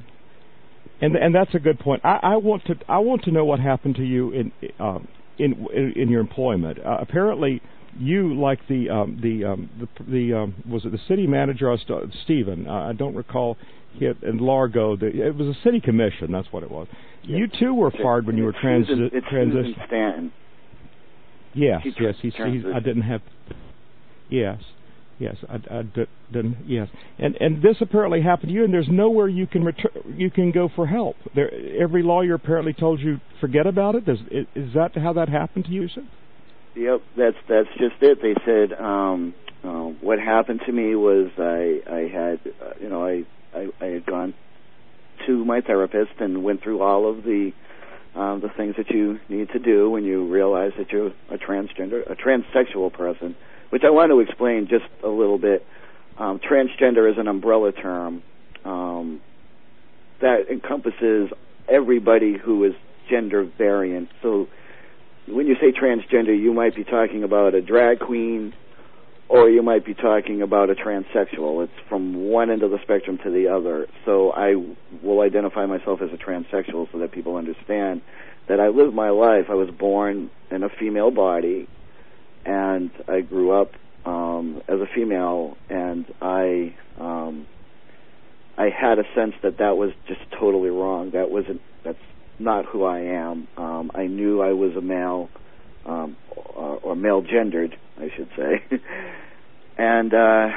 And and that's a good point. I, I want to I want to know what happened to you in um, in, in in your employment. Uh, apparently, you like the um, the um, the, the um, was it the city manager? Uh, Stephen. Uh, I don't recall. He had, in Largo, the, it was a city commission. That's what it was. Yeah. You too were fired when you were transi- it's transitioning. Stanton. Yes, he yes. He's, he's, I didn't have. Yes. Yes, I, I didn't. Yes, and and this apparently happened to you, and there's nowhere you can return, you can go for help. There, every lawyer apparently told you forget about it. Is, is that how that happened to you, sir? Yep, that's that's just it. They said um, uh, what happened to me was I I had uh, you know I, I I had gone to my therapist and went through all of the um, the things that you need to do when you realize that you're a transgender, a transsexual person. Which I want to explain just a little bit. Um, transgender is an umbrella term um, that encompasses everybody who is gender variant. So when you say transgender, you might be talking about a drag queen, or you might be talking about a transsexual. It's from one end of the spectrum to the other. So I will identify myself as a transsexual so that people understand that I live my life. I was born in a female body, and I grew up um, as a female, and I um, I had a sense that that was just totally wrong. That wasn't. That's not who I am. Um, I knew I was a male, um, or, or male-gendered, I should say, and uh,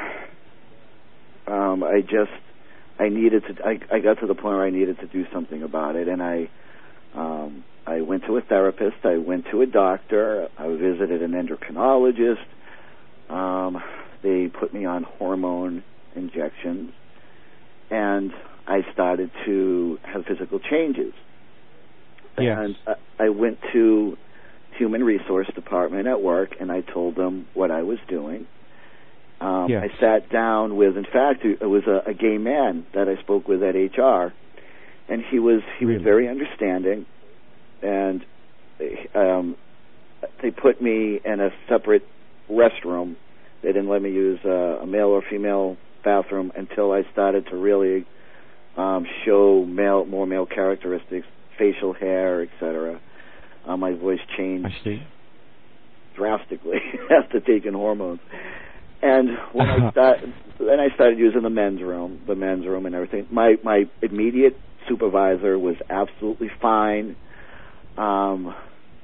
um, I just I needed to. I, I got to the point where I needed to do something about it, and I. Um, I went to a therapist. I went to a doctor. I visited an endocrinologist. Um, they put me on hormone injections, and I started to have physical changes. Yes. And I went to human resource department at work, and I told them what I was doing. Um, yes. I sat down with, in fact, it was a, a gay man that I spoke with at H R, and he was he really? was very understanding. And um, they put me in a separate restroom. They didn't let me use uh, a male or female bathroom until I started to really um, show male, more male characteristics, facial hair, et cetera. Uh, my voice changed I see. drastically after taking hormones. And when I start, then I started using the men's room, the men's room, and everything. My my immediate supervisor was absolutely fine. Um,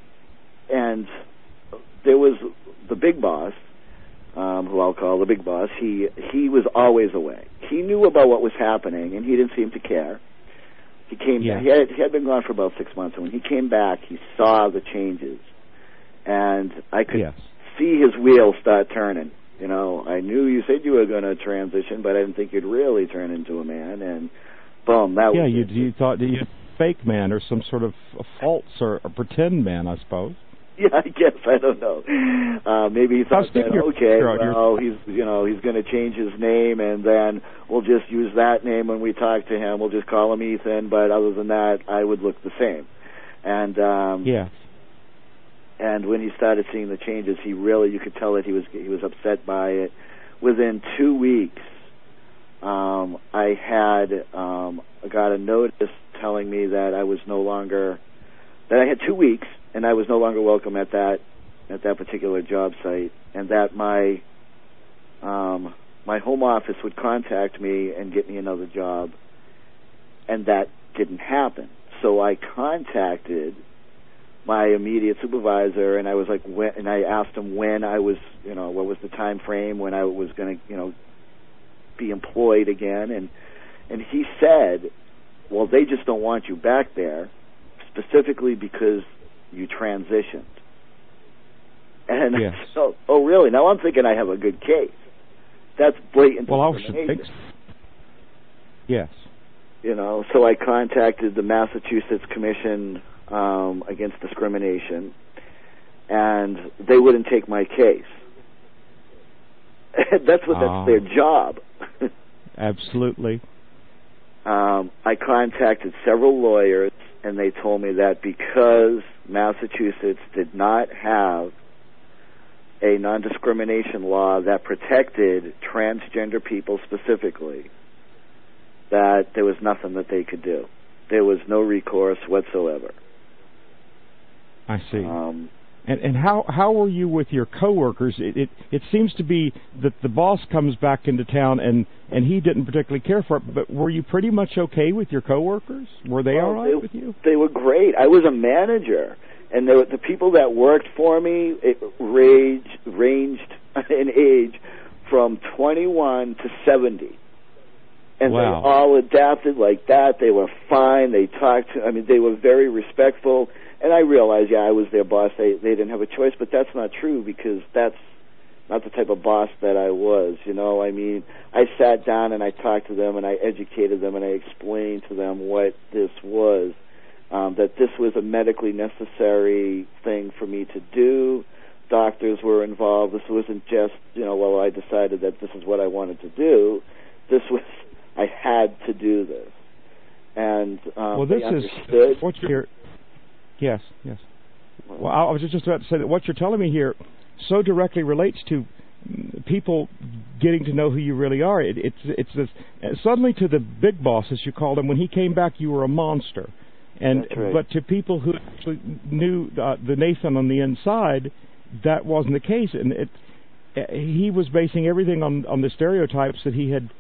and there was the big boss, um, who I'll call the big boss. He he was always away. He knew about what was happening, and he didn't seem to care. He came. Yeah. He had he had been gone for about six months, and when he came back, he saw the changes, and I could yes. see his wheels start turning. You know, I knew you said you were going to transition, but I didn't think you'd really turn into a man. And boom, that yeah, was you it. you thought that you fake man or some sort of a false or a pretend man, I suppose. Yeah, I guess I don't know. Uh, maybe he thought that okay, well, he's you know he's going to change his name, and then we'll just use that name when we talk to him. We'll just call him Ethan, but other than that, I would look the same. And um, yeah. And when he started seeing the changes, he really, you could tell that he was he was upset by it. Within two weeks, um, I had um, got a notice telling me that I was no longer, that I had two weeks and I was no longer welcome at that at that particular job site, and that my um, my home office would contact me and get me another job, and that didn't happen. So I contacted my immediate supervisor, and I was like, when, and I asked him when I was, you know, what was the time frame when I was going to, you know, be employed again, and and he said, well, they just don't want you back there, specifically because you transitioned. And yes. so, oh, really? Now I'm thinking I have a good case. That's blatant well, I should discrimination. think so. Yes. You know, so I contacted the Massachusetts Commission um, Against Discrimination, and they wouldn't take my case. That's what uh, that's their job. Absolutely. Um, I contacted several lawyers, and they told me that because Massachusetts did not have a non-discrimination law that protected transgender people specifically, that there was nothing that they could do. There was no recourse whatsoever. I see. Um, and and how how were you with your coworkers? It, it it seems to be that the boss comes back into town and, and he didn't particularly care for it. But were you pretty much okay with your coworkers? Were they well, all right they, with you? They were great. I was a manager, and they were, the people that worked for me it ranged ranged in age from twenty-one to seventy. And wow. they all adapted like that. They were fine. They talked to, I mean, they were very respectful. And I realized, yeah, I was their boss. They they didn't have a choice, but that's not true because that's not the type of boss that I was, you know. I mean, I sat down and I talked to them and I educated them and I explained to them what this was, um, that this was a medically necessary thing for me to do. Doctors were involved. This wasn't just, you know, well, I decided that this is what I wanted to do. This was, I had to do this. And um, well, this they understood. is what you're. Yes, yes. Well, I was just about to say that what you're telling me here so directly relates to people getting to know who you really are. It, it's it's this, suddenly to the big boss, as you called him, when he came back, you were a monster. And That's right. But to people who actually knew uh, the Nathan on the inside, that wasn't the case. And it, he was basing everything on on the stereotypes that he had.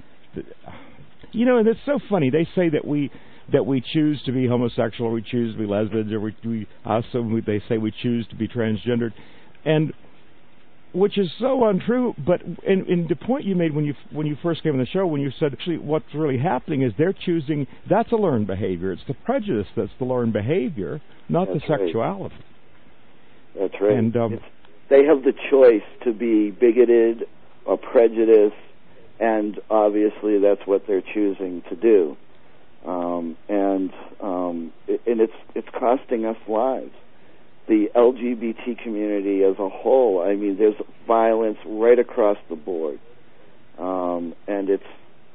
You know, and it's so funny. They say that we. that we choose to be homosexual, or we choose to be lesbians, or we, we also they say we choose to be transgendered, and which is so untrue. But in, in the point you made when you when you first came on the show, when you said actually what's really happening is they're choosing, that's a learned behavior. It's the prejudice that's the learned behavior, not That's the right. sexuality. That's right. And um, it's, they have the choice to be bigoted or prejudiced, and obviously that's what they're choosing to do. Um, and um, it, and it's it's costing us lives. The L G B T community as a whole, I mean, there's violence right across the board, um, and it's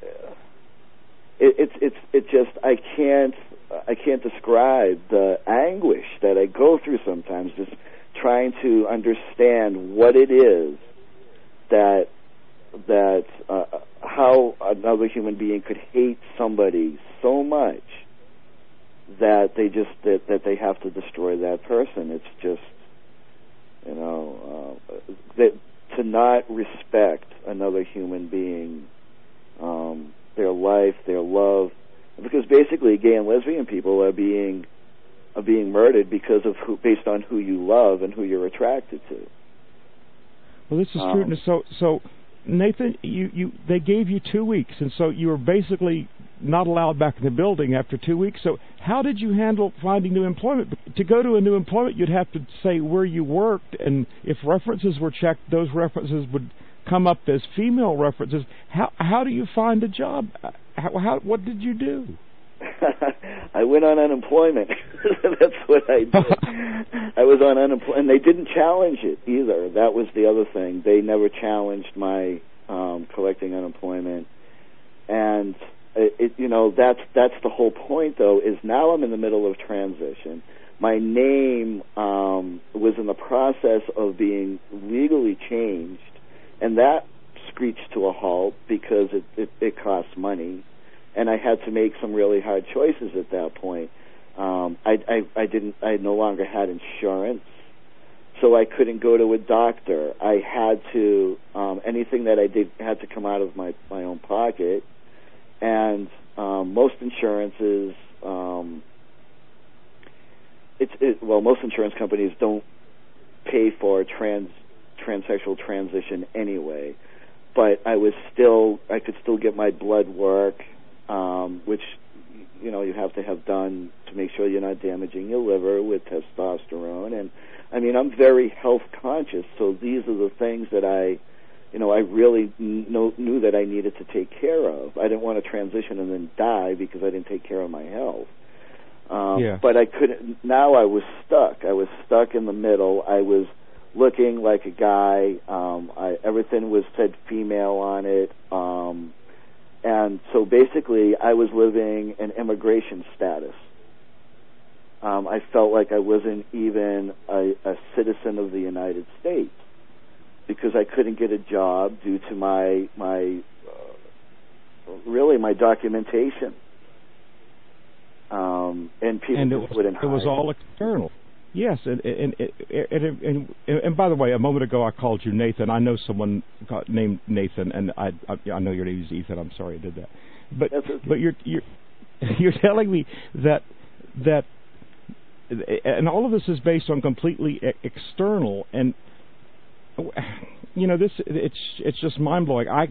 it, it's it's it just I can't I can't describe the anguish that I go through sometimes, just trying to understand what it is that that uh, how another human being could hate somebody so much that they just that, that they have to destroy that person. It's just, you know, uh, that to not respect another human being, um, their life, their love, because basically gay and lesbian people are being are being murdered because of who, based on who you love and who you're attracted to. Well, this is um, true. So so. Nathan, you, you they gave you two weeks, and so you were basically not allowed back in the building after two weeks. So how did you handle finding new employment? To go to a new employment, you'd have to say where you worked, and if references were checked, those references would come up as female references. How how do you find a job? How, how what did you do? I went on unemployment. That's what I did. I was on unemployment, and they didn't challenge it either. That was the other thing. They never challenged my um, collecting unemployment, and it, it, you know, that's that's the whole point. Though, is now I'm in the middle of transition. my name um, was in the process of being legally changed, and that screeched to a halt because it, it, it costs money, and I had to make some really hard choices at that point. Um, I, I, I didn't. I no longer had insurance, so I couldn't go to a doctor. I had to um, anything that I did had to come out of my, my own pocket, and um, most insurances, um, it's it, well, most insurance companies don't pay for trans transsexual transition anyway. But I was still, I could still get my blood work, um, which, you know, you have to have done to make sure you're not damaging your liver with testosterone. And, I mean, I'm very health conscious, so these are the things that I, you know, I really know, knew that I needed to take care of. I didn't want to transition and then die because I didn't take care of my health. Um, yeah. But I couldn't, now I was stuck. I was stuck in the middle. I was looking like a guy. Um, I, everything was said female on it. Um, and so basically I was living in immigration status. Um, I felt like I wasn't even a, a citizen of the United States because I couldn't get a job due to my, my uh, really my documentation. Um, and people and it just was, wouldn't it was hire. all external. Yes, and and, and and and and by the way, a moment ago I called you Nathan. I know someone got named Nathan, and I I, I know your name is Ethan. I'm sorry I did that, but That's okay. but you're you're you're telling me that that and all of this is based on completely external, and you know this it's it's just mind blowing. I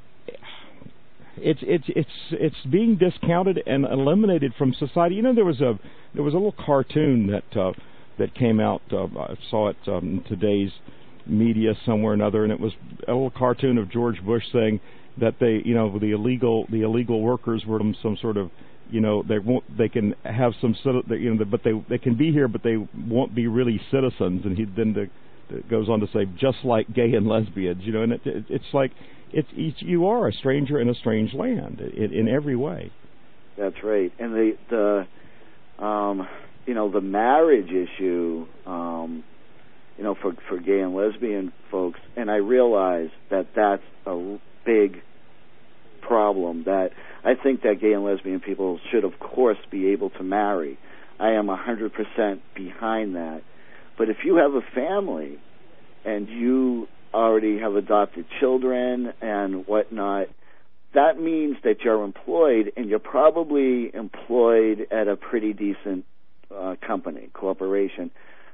it's it's it's it's being discounted and eliminated from society. You know there was a there was a little cartoon that. Uh, that came out, uh, I saw it um, in today's media somewhere or another, and it was a little cartoon of George Bush saying that they, you know, the illegal the illegal workers were some sort of, you know, they won't, they can have some, you know, but they they can be here, but they won't be really citizens. And he then the, the goes on to say, just like gay and lesbians, you know, and it, it, it's like it's, it's you are a stranger in a strange land in, in every way. That's right, and the the. Um, you know, the marriage issue, um, you know, for for gay and lesbian folks, and I realize that that's a big problem. That I think that gay and lesbian people should, of course, be able to marry. I am one hundred percent behind that. But if you have a family and you already have adopted children and whatnot, that means that you're employed, and you're probably employed at a pretty decent Uh, company, corporation.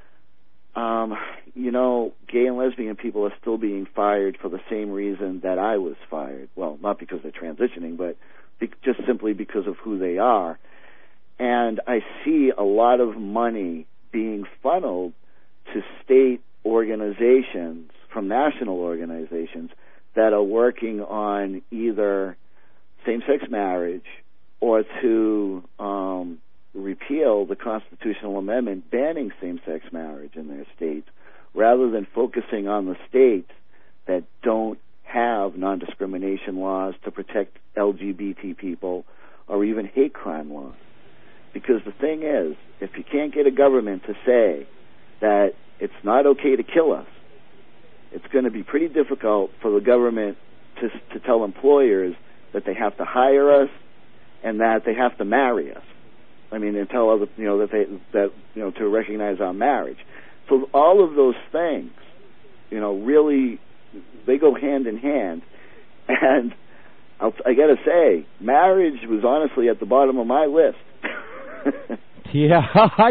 Um, you know, gay and lesbian people are still being fired for the same reason that I was fired. Well, not because they're transitioning, but be- just simply because of who they are. And I see a lot of money being funneled to state organizations, from national organizations, that are working on either same-sex marriage or to um, repeal the constitutional amendment banning same-sex marriage in their states, rather than focusing on the states that don't have non-discrimination laws to protect L G B T people or even hate crime laws. Because the thing is, if you can't get a government to say that it's not okay to kill us, it's going to be pretty difficult for the government to to tell employers that they have to hire us and that they have to marry us. I mean, and tell other, you know, that they that you know to recognize our marriage. So all of those things, you know, really they go hand in hand. And I'll, I got to say, marriage was honestly at the bottom of my list. Yeah, I,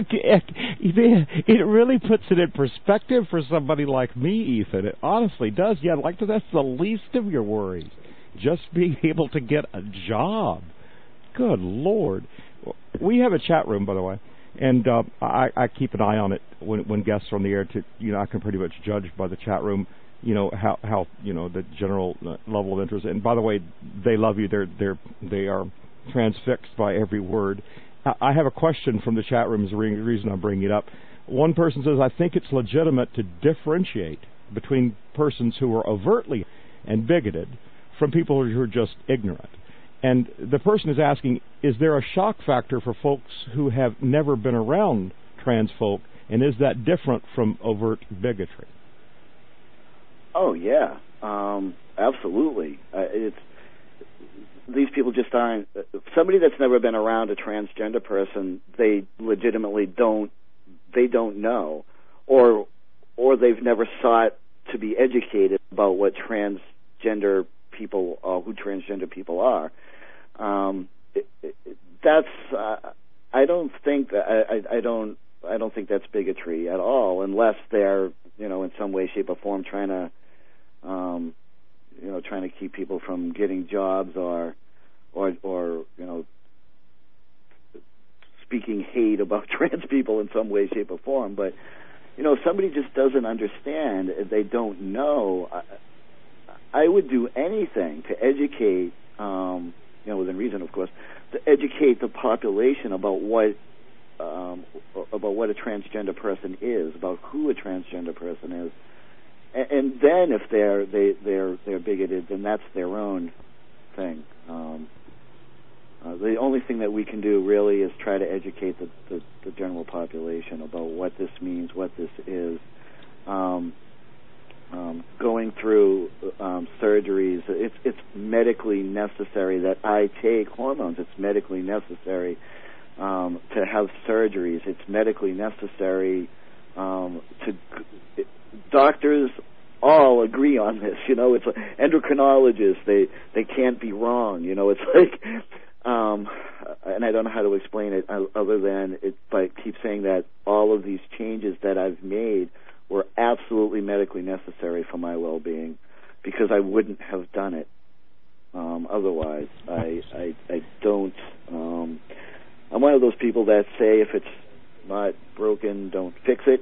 it really puts it in perspective for somebody like me, Ethan. It honestly does. Yeah, like that's the least of your worries. Just being able to get a job. Good Lord. We have a chat room, by the way, and uh, I, I keep an eye on it when, when guests are on the air. To you know, I can pretty much judge by the chat room, you know, how how you know the general level of interest. And by the way, they love you. They're they're they are transfixed by every word. I have a question from the chat room. Is the reason I'm bringing it up. One person says, I think it's legitimate to differentiate between persons who are overtly and bigoted from people who are just ignorant. And the person is asking, is there a shock factor for folks who have never been around trans folk, and is that different from overt bigotry? Oh yeah, um, absolutely. Uh, it's these people just aren't. Somebody that's never been around a transgender person, they legitimately don't. They don't know, or or they've never sought to be educated about what transgender people, uh, who transgender people are. Um, it, it, that's. Uh, I don't think that. I, I, I don't. I don't think that's bigotry at all, unless they're, you know, in some way, shape, or form trying to, um, you know, trying to keep people from getting jobs or, or, or, you know, speaking hate about trans people in some way, shape, or form. But, you know, if somebody just doesn't understand, if they don't know, I, I would do anything to educate, um, you know, within reason, of course, to educate the population about what, um, about what a transgender person is, about who a transgender person is, and, and then if they're they they're they're bigoted, then that's their own thing. Um, uh, the only thing that we can do really is try to educate the, the, the general population about what this means, what this is. Um, um, going through um, surgeries, it's it's medically necessary that I take hormones. It's medically necessary um, to have surgeries. It's medically necessary um, to. It, doctors all agree on this. You know, it's like endocrinologists. They they can't be wrong. You know, it's like. Um, and I don't know how to explain it other than it, but keep saying that all of these changes that I've made were absolutely medically necessary for my well-being, because I wouldn't have done it um, otherwise. I, I, I don't. Um, I'm one of those people that say if it's not broken, don't fix it.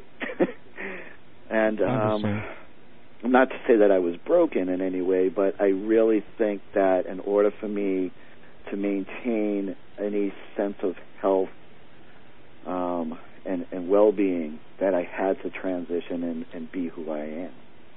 And um, not to say that I was broken in any way, but I really think that in order for me to maintain any sense of health um, and, and well-being, that I had to transition and, and be who I am.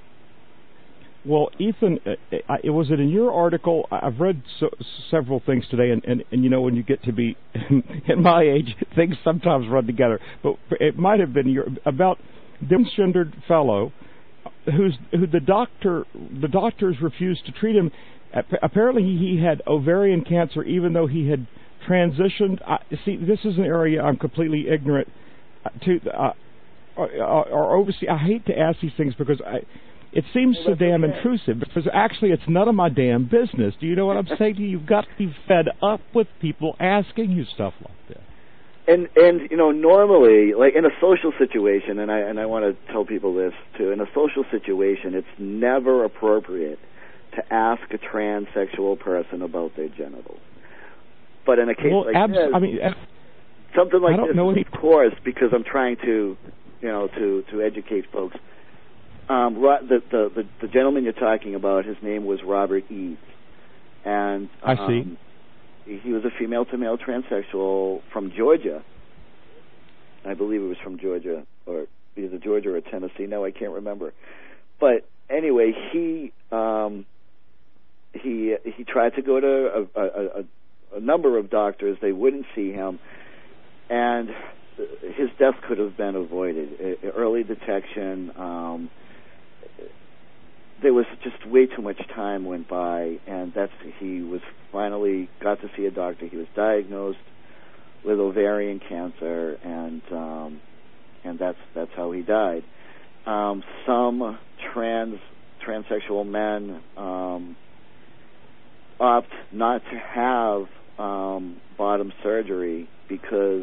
Well, Ethan, it was it in your article? I've read so, several things today, and, and, and you know, when you get to be at my age, things sometimes run together. But it might have been your, about the transgendered fellow who's who the doctor the doctors refused to treat him. Apparently, he had ovarian cancer, even though he had transitioned. I, see, this is an area I'm completely ignorant to, uh, or, or oversee. I hate to ask these things because I, it seems well, so damn okay. intrusive. Because actually, it's none of my damn business. Do you know what I'm saying to you? You've got to be fed up with people asking you stuff like this. And and you know, normally, like in a social situation, and I and I want to tell people this too. In a social situation, it's never appropriate to ask a transsexual person about their genitals. But in a case well, like abs- this, I mean, something like I don't this, know any- of course, because I'm trying to, you know, to, to educate folks. Um, the, the, the, the gentleman you're talking about, his name was Robert Eads. And um, I see. He was a female-to-male transsexual from Georgia. I believe it was from Georgia, or either Georgia or Tennessee. No, I can't remember. But anyway, he... Um, He he tried to go to a, a, a, a number of doctors. They wouldn't see him, and his death could have been avoided. Early detection. Um, there was just way too much time went by, and that's he was finally got to see a doctor. He was diagnosed with ovarian cancer, and um, and that's that's how he died. Um, some trans transsexual men. Um, opt not to have um, bottom surgery because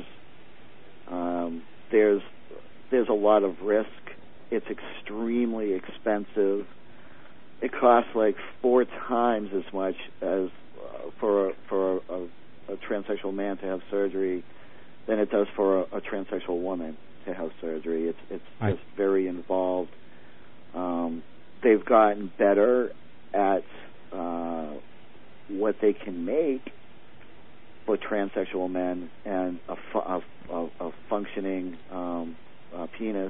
um, there's there's a lot of risk. It's extremely expensive. It costs like four times as much as uh, for a, for a, a, a transsexual man to have surgery than it does for a, a transsexual woman to have surgery. It's it's I... just very involved. Um, they've gotten better at uh, what they can make for transsexual men, and a, fu- a, a, a functioning um, uh, penis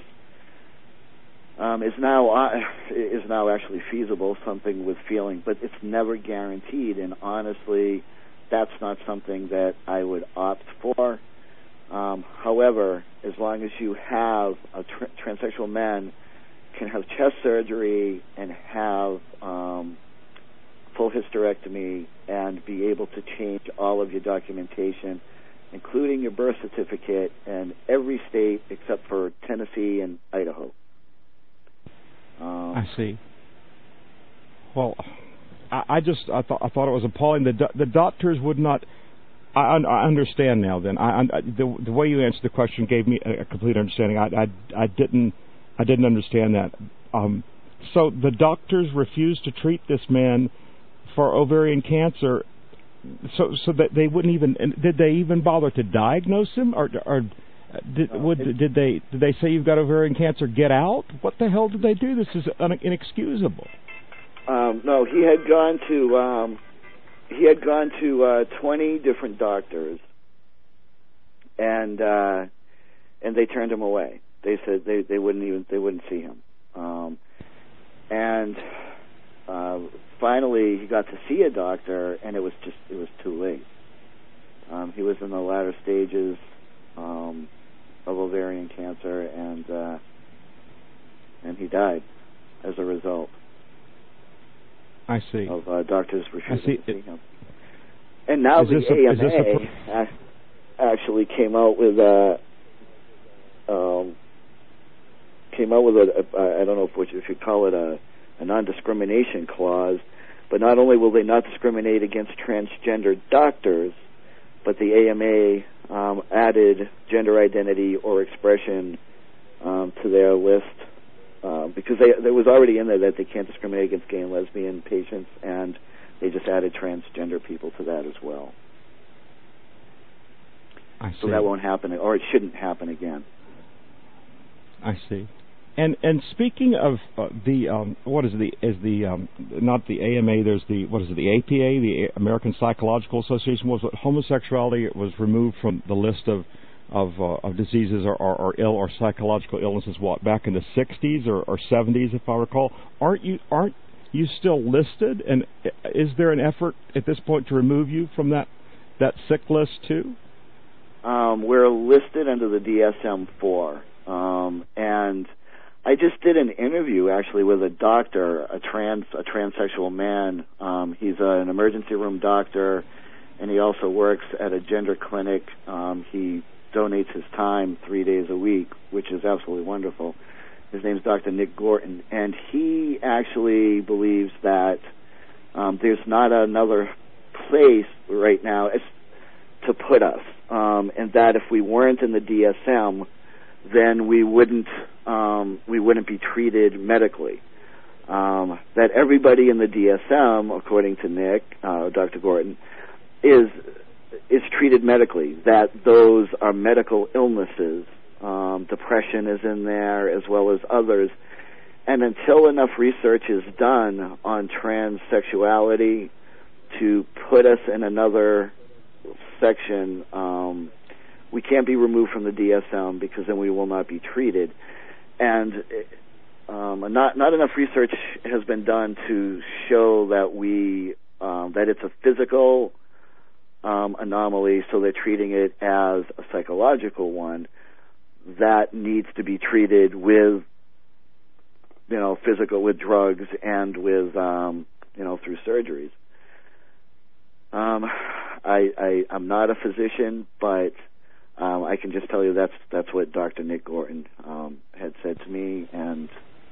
um, is now uh, is now actually feasible, something with feeling, but it's never guaranteed. And honestly, that's not something that I would opt for. Um, however, as long as you have a tr- transsexual men can have chest surgery and have um, full hysterectomy and be able to change all of your documentation, including your birth certificate, in every state except for Tennessee and Idaho. Um, I see. Well, I, I just I thought I thought it was appalling. The do- the doctors would not. I, I understand now. Then I, I the the way you answered the question gave me a, a complete understanding. I, I I didn't I didn't understand that. Um, so the doctors refused to treat this man for ovarian cancer. So so that they wouldn't even. Did they even bother to diagnose him, or or did no, would did they did they say you've got ovarian cancer? Get out. What the hell did they do? This is un- inexcusable. Um, no, he had gone to um, he had gone to uh, twenty different doctors, and uh, and they turned him away. They said they, they wouldn't even they wouldn't see him. Um, and uh, finally, he got to see a doctor, and it was just it was too late. Um, he was in the latter stages um, of ovarian cancer, and uh, and he died as a result. I see. Of uh, doctors refusing I see. to see him. And now is the this a, A M is this a pro- A actually came out with a um, came out with a, a I don't know if if you call it a, a non-discrimination clause, but not only will they not discriminate against transgender doctors, but the A M A um, added gender identity or expression um, to their list. Uh, because they, there was already in there that they can't discriminate against gay and lesbian patients, and they just added transgender people to that as well. I see. So that won't happen, or it shouldn't happen again. I see. And and speaking of uh, the um, what is the is the um, not the A M A? There's the what is it? The A P A, the American Psychological Association. Was what homosexuality was removed from the list of. Of, uh, of diseases or, or, or ill or psychological illnesses, what, back in the sixties or, or seventies, if I recall. Aren't you aren't you still listed? And is there an effort at this point to remove you from that that sick list too? Um, we're listed under the D S M four, um, and I just did an interview actually with a doctor, a trans a transsexual man. Um, he's a, an emergency room doctor, and he also works at a gender clinic. Um, he donates his time three days a week, which is absolutely wonderful. His name's Doctor Nick Gorton, and he actually believes that um, there's not another place right now as to put us, um, and that if we weren't in the D S M, then we wouldn't um, we wouldn't be treated medically. Um, that everybody in the D S M, according to Nick, uh, Doctor Gorton, is is treated medically, that those are medical illnesses. Um, depression is in there as well as others. And until enough research is done on transsexuality to put us in another section, um, we can't be removed from the D S M because then we will not be treated. And um, not not enough research has been done to show that we um, that it's a physical Um, anomaly, so they're treating it as a psychological one that needs to be treated with, you know, physical, with drugs and with, um, you know, through surgeries. Um, I, I, I'm not a physician, but um, I can just tell you that's that's what Doctor Nick Gorton um, had said to me, and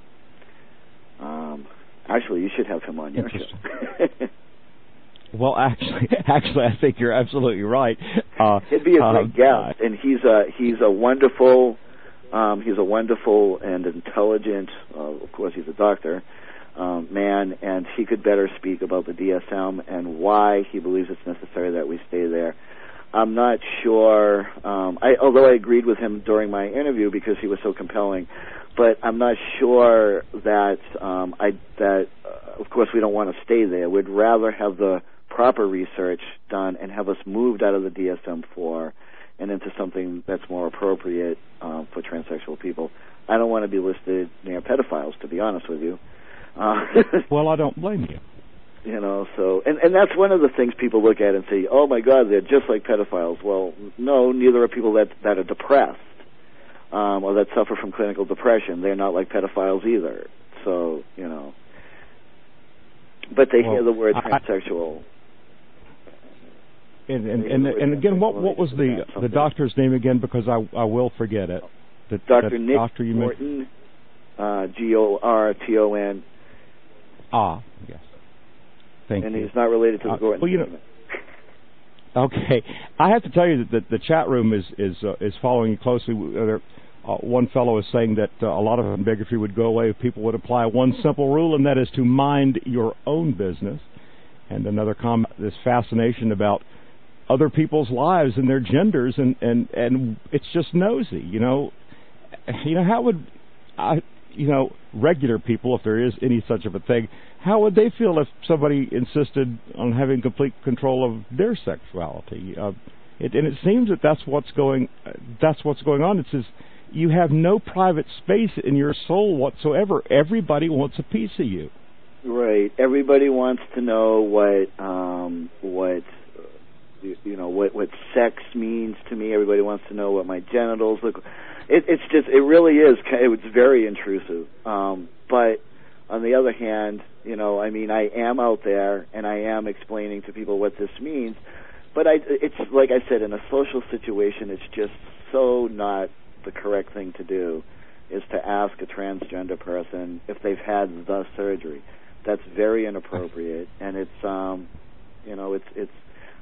um, actually, you should have him on your show. Well, actually, actually, I think you're absolutely right. Uh, He'd be a great uh, guest, and he's a he's a wonderful, um, he's a wonderful and intelligent. Uh, of course, he's a doctor, um, man, and he could better speak about the D S M and why he believes it's necessary that we stay there. I'm not sure. Um, I, although I agreed with him during my interview because he was so compelling, but I'm not sure that um, I that. Uh, of course, we don't want to stay there. We'd rather have the proper research done and have us moved out of the D S M four and into something that's more appropriate um, for transsexual people. I don't want to be listed near pedophiles, to be honest with you. Uh, well, I don't blame you. You know, so and and that's one of the things people look at and say, "Oh my God, they're just like pedophiles." Well, no, neither are people that that are depressed um, or that suffer from clinical depression. They're not like pedophiles either. So you know, but they well, hear the word transsexual. I, and and and, and again, what what was the the doctor's name again? Because I I will forget it. The, Doctor Nick doctor you Gorton, uh, G O R T O N. Ah, yes. Thank and you. And he's not related to the uh, Gorton. Well, you know, okay, I have to tell you that the, the chat room is is uh, is following you closely. Uh, one fellow is saying that uh, a lot of bigotry would go away if people would apply one simple rule, and that is to mind your own business. And another comment, this fascination about other people's lives and their genders, and, and, and it's just nosy. You know, you know how would I, you know, regular people, if there is any such of a thing, how would they feel if somebody insisted on having complete control of their sexuality? Uh, it, and it seems that that's what's going. Uh, that's what's going on. It says you have no private space in your soul whatsoever. Everybody wants a piece of you. Right. Everybody wants to know what um, what you know what what sex means to me. Everybody wants to know what my genitals look. It, it's just it really is. It's very intrusive. Um, but on the other hand, you know, I mean, I am out there and I am explaining to people what this means. But I, it's like I said, in a social situation, it's just so not the correct thing to do, is to ask a transgender person if they've had the surgery. That's very inappropriate, and it's, um, you know, it's it's.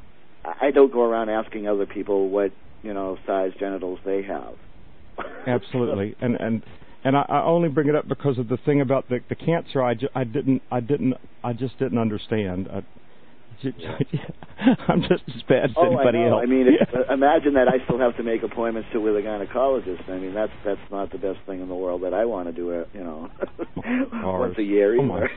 I don't go around asking other people what, you know, size genitals they have. Absolutely, and and. And I, I only bring it up because of the thing about the, the cancer. I, ju- I didn't, I didn't, I just didn't understand. I, j- I'm just as bad as oh, anybody I know. else. I mean, if, uh, imagine that I still have to make appointments to with a gynecologist. I mean, that's that's not the best thing in the world that I want to do it, you know, once a year oh either.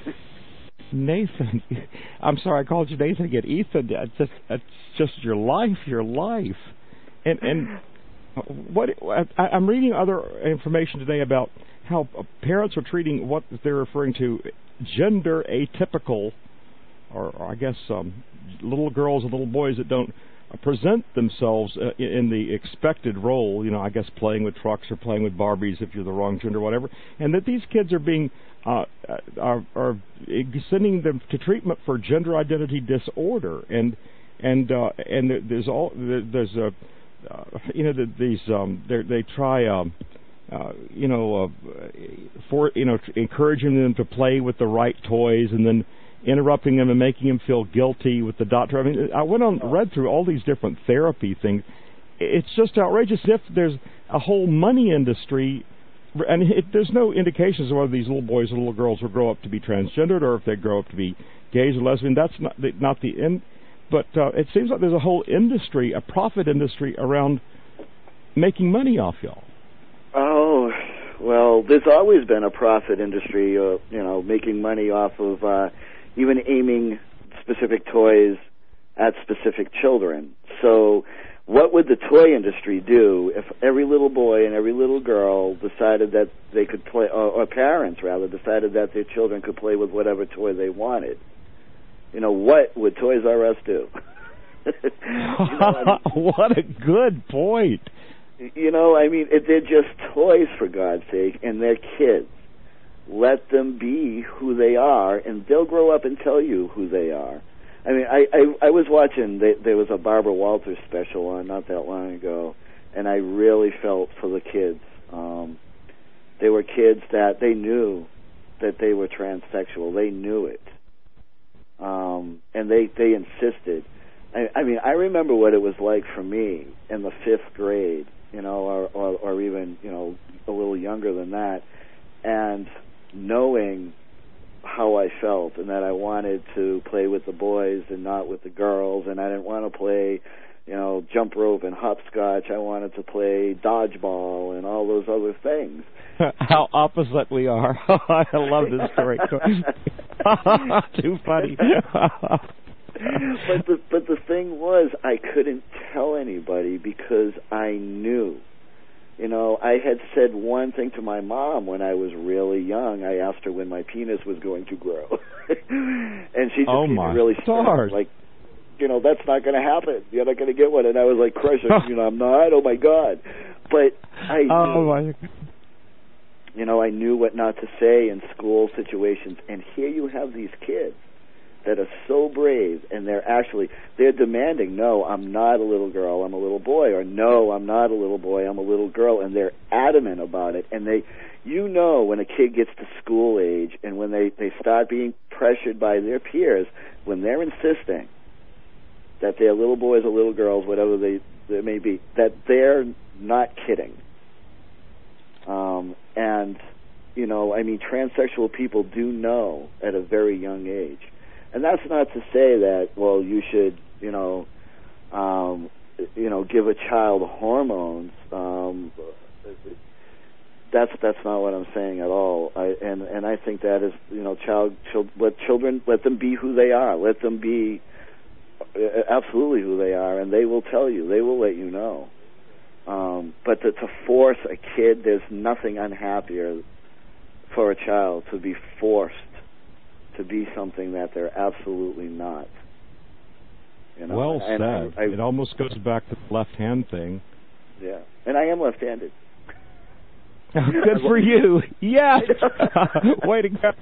Nathan, I'm sorry I called you Nathan again. Ethan, it's just, it's just your life, your life, and and. What I, I'm reading other information today about how parents are treating what they're referring to gender atypical, or, or I guess um, little girls and little boys that don't present themselves uh, in the expected role. You know, I guess playing with trucks or playing with Barbies if you're the wrong gender, or whatever. And that these kids are being uh, are, are sending them to treatment for gender identity disorder, and and uh, and there's all there's a Uh, you know, the, these um, they try, um, uh, you know, uh, for you know, encouraging them to play with the right toys, and then interrupting them and making them feel guilty with the doctor. I mean, I went on, read through all these different therapy things. It's just outrageous. If there's a whole money industry, and it, there's no indications of whether these little boys or little girls will grow up to be transgendered or if they grow up to be gays or lesbian. That's not the, not the end. But uh, it seems like there's a whole industry, a profit industry around making money off y'all. Oh, well, there's always been a profit industry, uh, you know, making money off of uh, even aiming specific toys at specific children. So what would the toy industry do if every little boy and every little girl decided that they could play, or, or parents, rather, decided that their children could play with whatever toy they wanted? You know, what would Toys R Us do? you know, I mean, what a good point. You know, I mean, they're just toys, for God's sake, and they're kids. Let them be who they are, and they'll grow up and tell you who they are. I mean, I, I, I was watching, they, there was a Barbara Walters special on not that long ago, and I really felt for the kids. Um, they were kids that they knew that they were transsexual. They knew it. Um, and they, they insisted. I, I mean, I remember what it was like for me in the fifth grade, you know, or, or, or even, you know, a little younger than that, and knowing how I felt and that I wanted to play with the boys and not with the girls, and I didn't want to play, you know, jump rope and hopscotch. I wanted to play dodgeball and all those other things. How opposite we are. I love this story. Too funny. but the but the thing was, I couldn't tell anybody because I knew You know, I had said one thing to my mom when I was really young. I asked her when my penis was going to grow. And she just oh made my me really stars. like, you know, that's not going to happen. You're not going to get one. And I was like, crushing, you know, I'm not. Oh, my God. But I knew, oh my. you know, I knew what not to say in school situations. And here you have these kids that are so brave, and they're actually, they're demanding, no, I'm not a little girl, I'm a little boy, or no, I'm not a little boy, I'm a little girl, and they're adamant about it. And they, you know, when a kid gets to school age and when they, they start being pressured by their peers, when they're insisting that they're little boys or little girls, whatever they, they may be, that they're not kidding. Um, and, you know, I mean, transsexual people do know at a very young age. And that's not to say that, well, you should, you know, um, you know, give a child hormones. Um, that's that's not what I'm saying at all. I, and and I think that is, you know, child, child let children, let them be who they are. Let them be absolutely who they are, and they will tell you. They will let you know. Um, but to, to force a kid, there's nothing unhappier for a child to be forced to be something that they're absolutely not. You know? Well and said. I, I, it almost goes back to the left-hand thing. Yeah, and I am left-handed. Good for you. Yes. Way to go.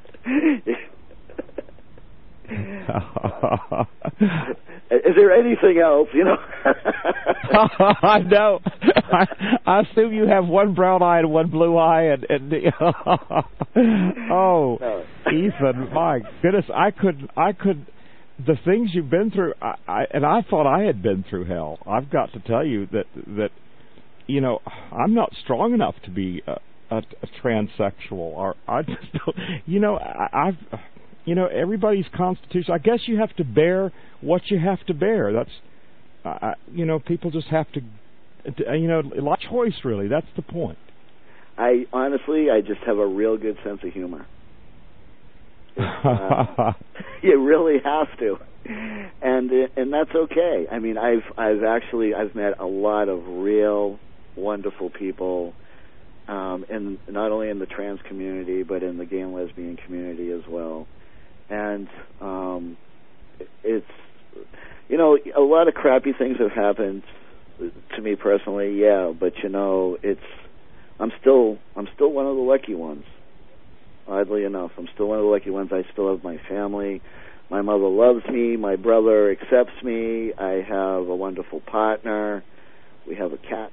Is there anything else, you know? I know. I, I assume you have one brown eye and one blue eye, and, and oh, no. Ethan, my goodness, I could, I could, the things you've been through, I, I, and I thought I had been through hell. I've got to tell you that that, you know, I'm not strong enough to be a, a, a transsexual, or I just don't, you know, I, I've. You know, everybody's constitution. I guess you have to bear what you have to bear. That's, uh, you know, people just have to, you know, a lot of choice, really. That's the point. I honestly, I just have a real good sense of humor. Uh, you really have to, and and that's okay. I mean, I've I've actually I've met a lot of real wonderful people, um, in not only in the trans community but in the gay and lesbian community as well. And um, it's, you know, a lot of crappy things have happened to me personally, yeah. But you know, it's I'm still I'm still one of the lucky ones. Oddly enough, I'm still one of the lucky ones. I still have my family. My mother loves me. My brother accepts me. I have a wonderful partner. We have a cat.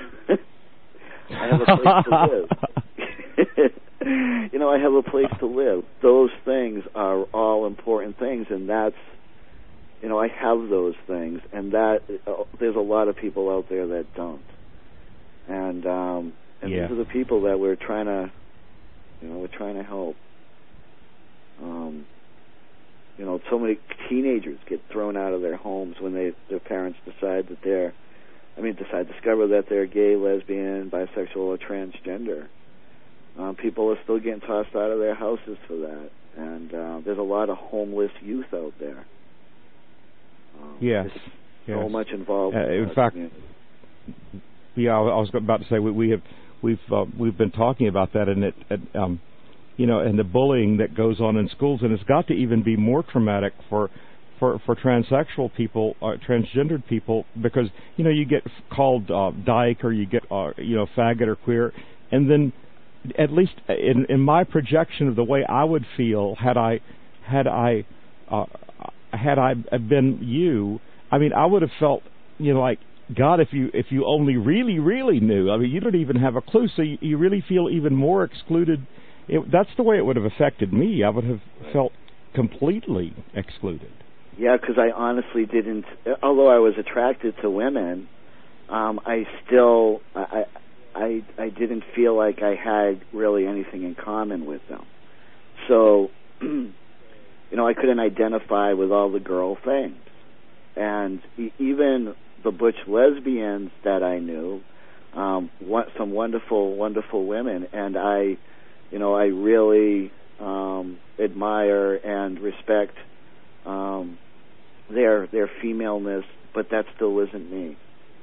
I have a place to live. You know, I have a place to live. Those things are all important things, and that's, you know, I have those things, and that uh, there's a lot of people out there that don't. And um, and yeah. these are the people that we're trying to, you know, we're trying to help. Um, you know, so many teenagers get thrown out of their homes when they their parents decide that they're, I mean, decide discover that they're gay, lesbian, bisexual, or transgender. Um, people are still getting tossed out of their houses for that, and uh, there's a lot of homeless youth out there. Um, yes, so yes. much involved. Uh, in fact, community. yeah, I was about to say we, we have we've uh, we've been talking about that, and it, it um, you know, and the bullying that goes on in schools, and it's got to even be more traumatic for. For, for transsexual people, uh, transgendered people, because you know you get called uh, dyke, or you get uh, you know faggot or queer, and then at least in, in my projection of the way I would feel had I had I uh, had I been you, I mean I would have felt, you know, like, God, if you if you only really really knew. I mean, you don't even have a clue, so you, you really feel even more excluded. It, that's the way it would have affected me. I would have felt completely excluded. Yeah, because I honestly didn't. Although I was attracted to women, um, I still I, I I didn't feel like I had really anything in common with them. So, you know, I couldn't identify with all the girl things, and e- even the butch lesbians that I knew, um, what, some wonderful, wonderful women, and I, you know, I really um, admire and respect. Um, their their femaleness, but that still isn't me.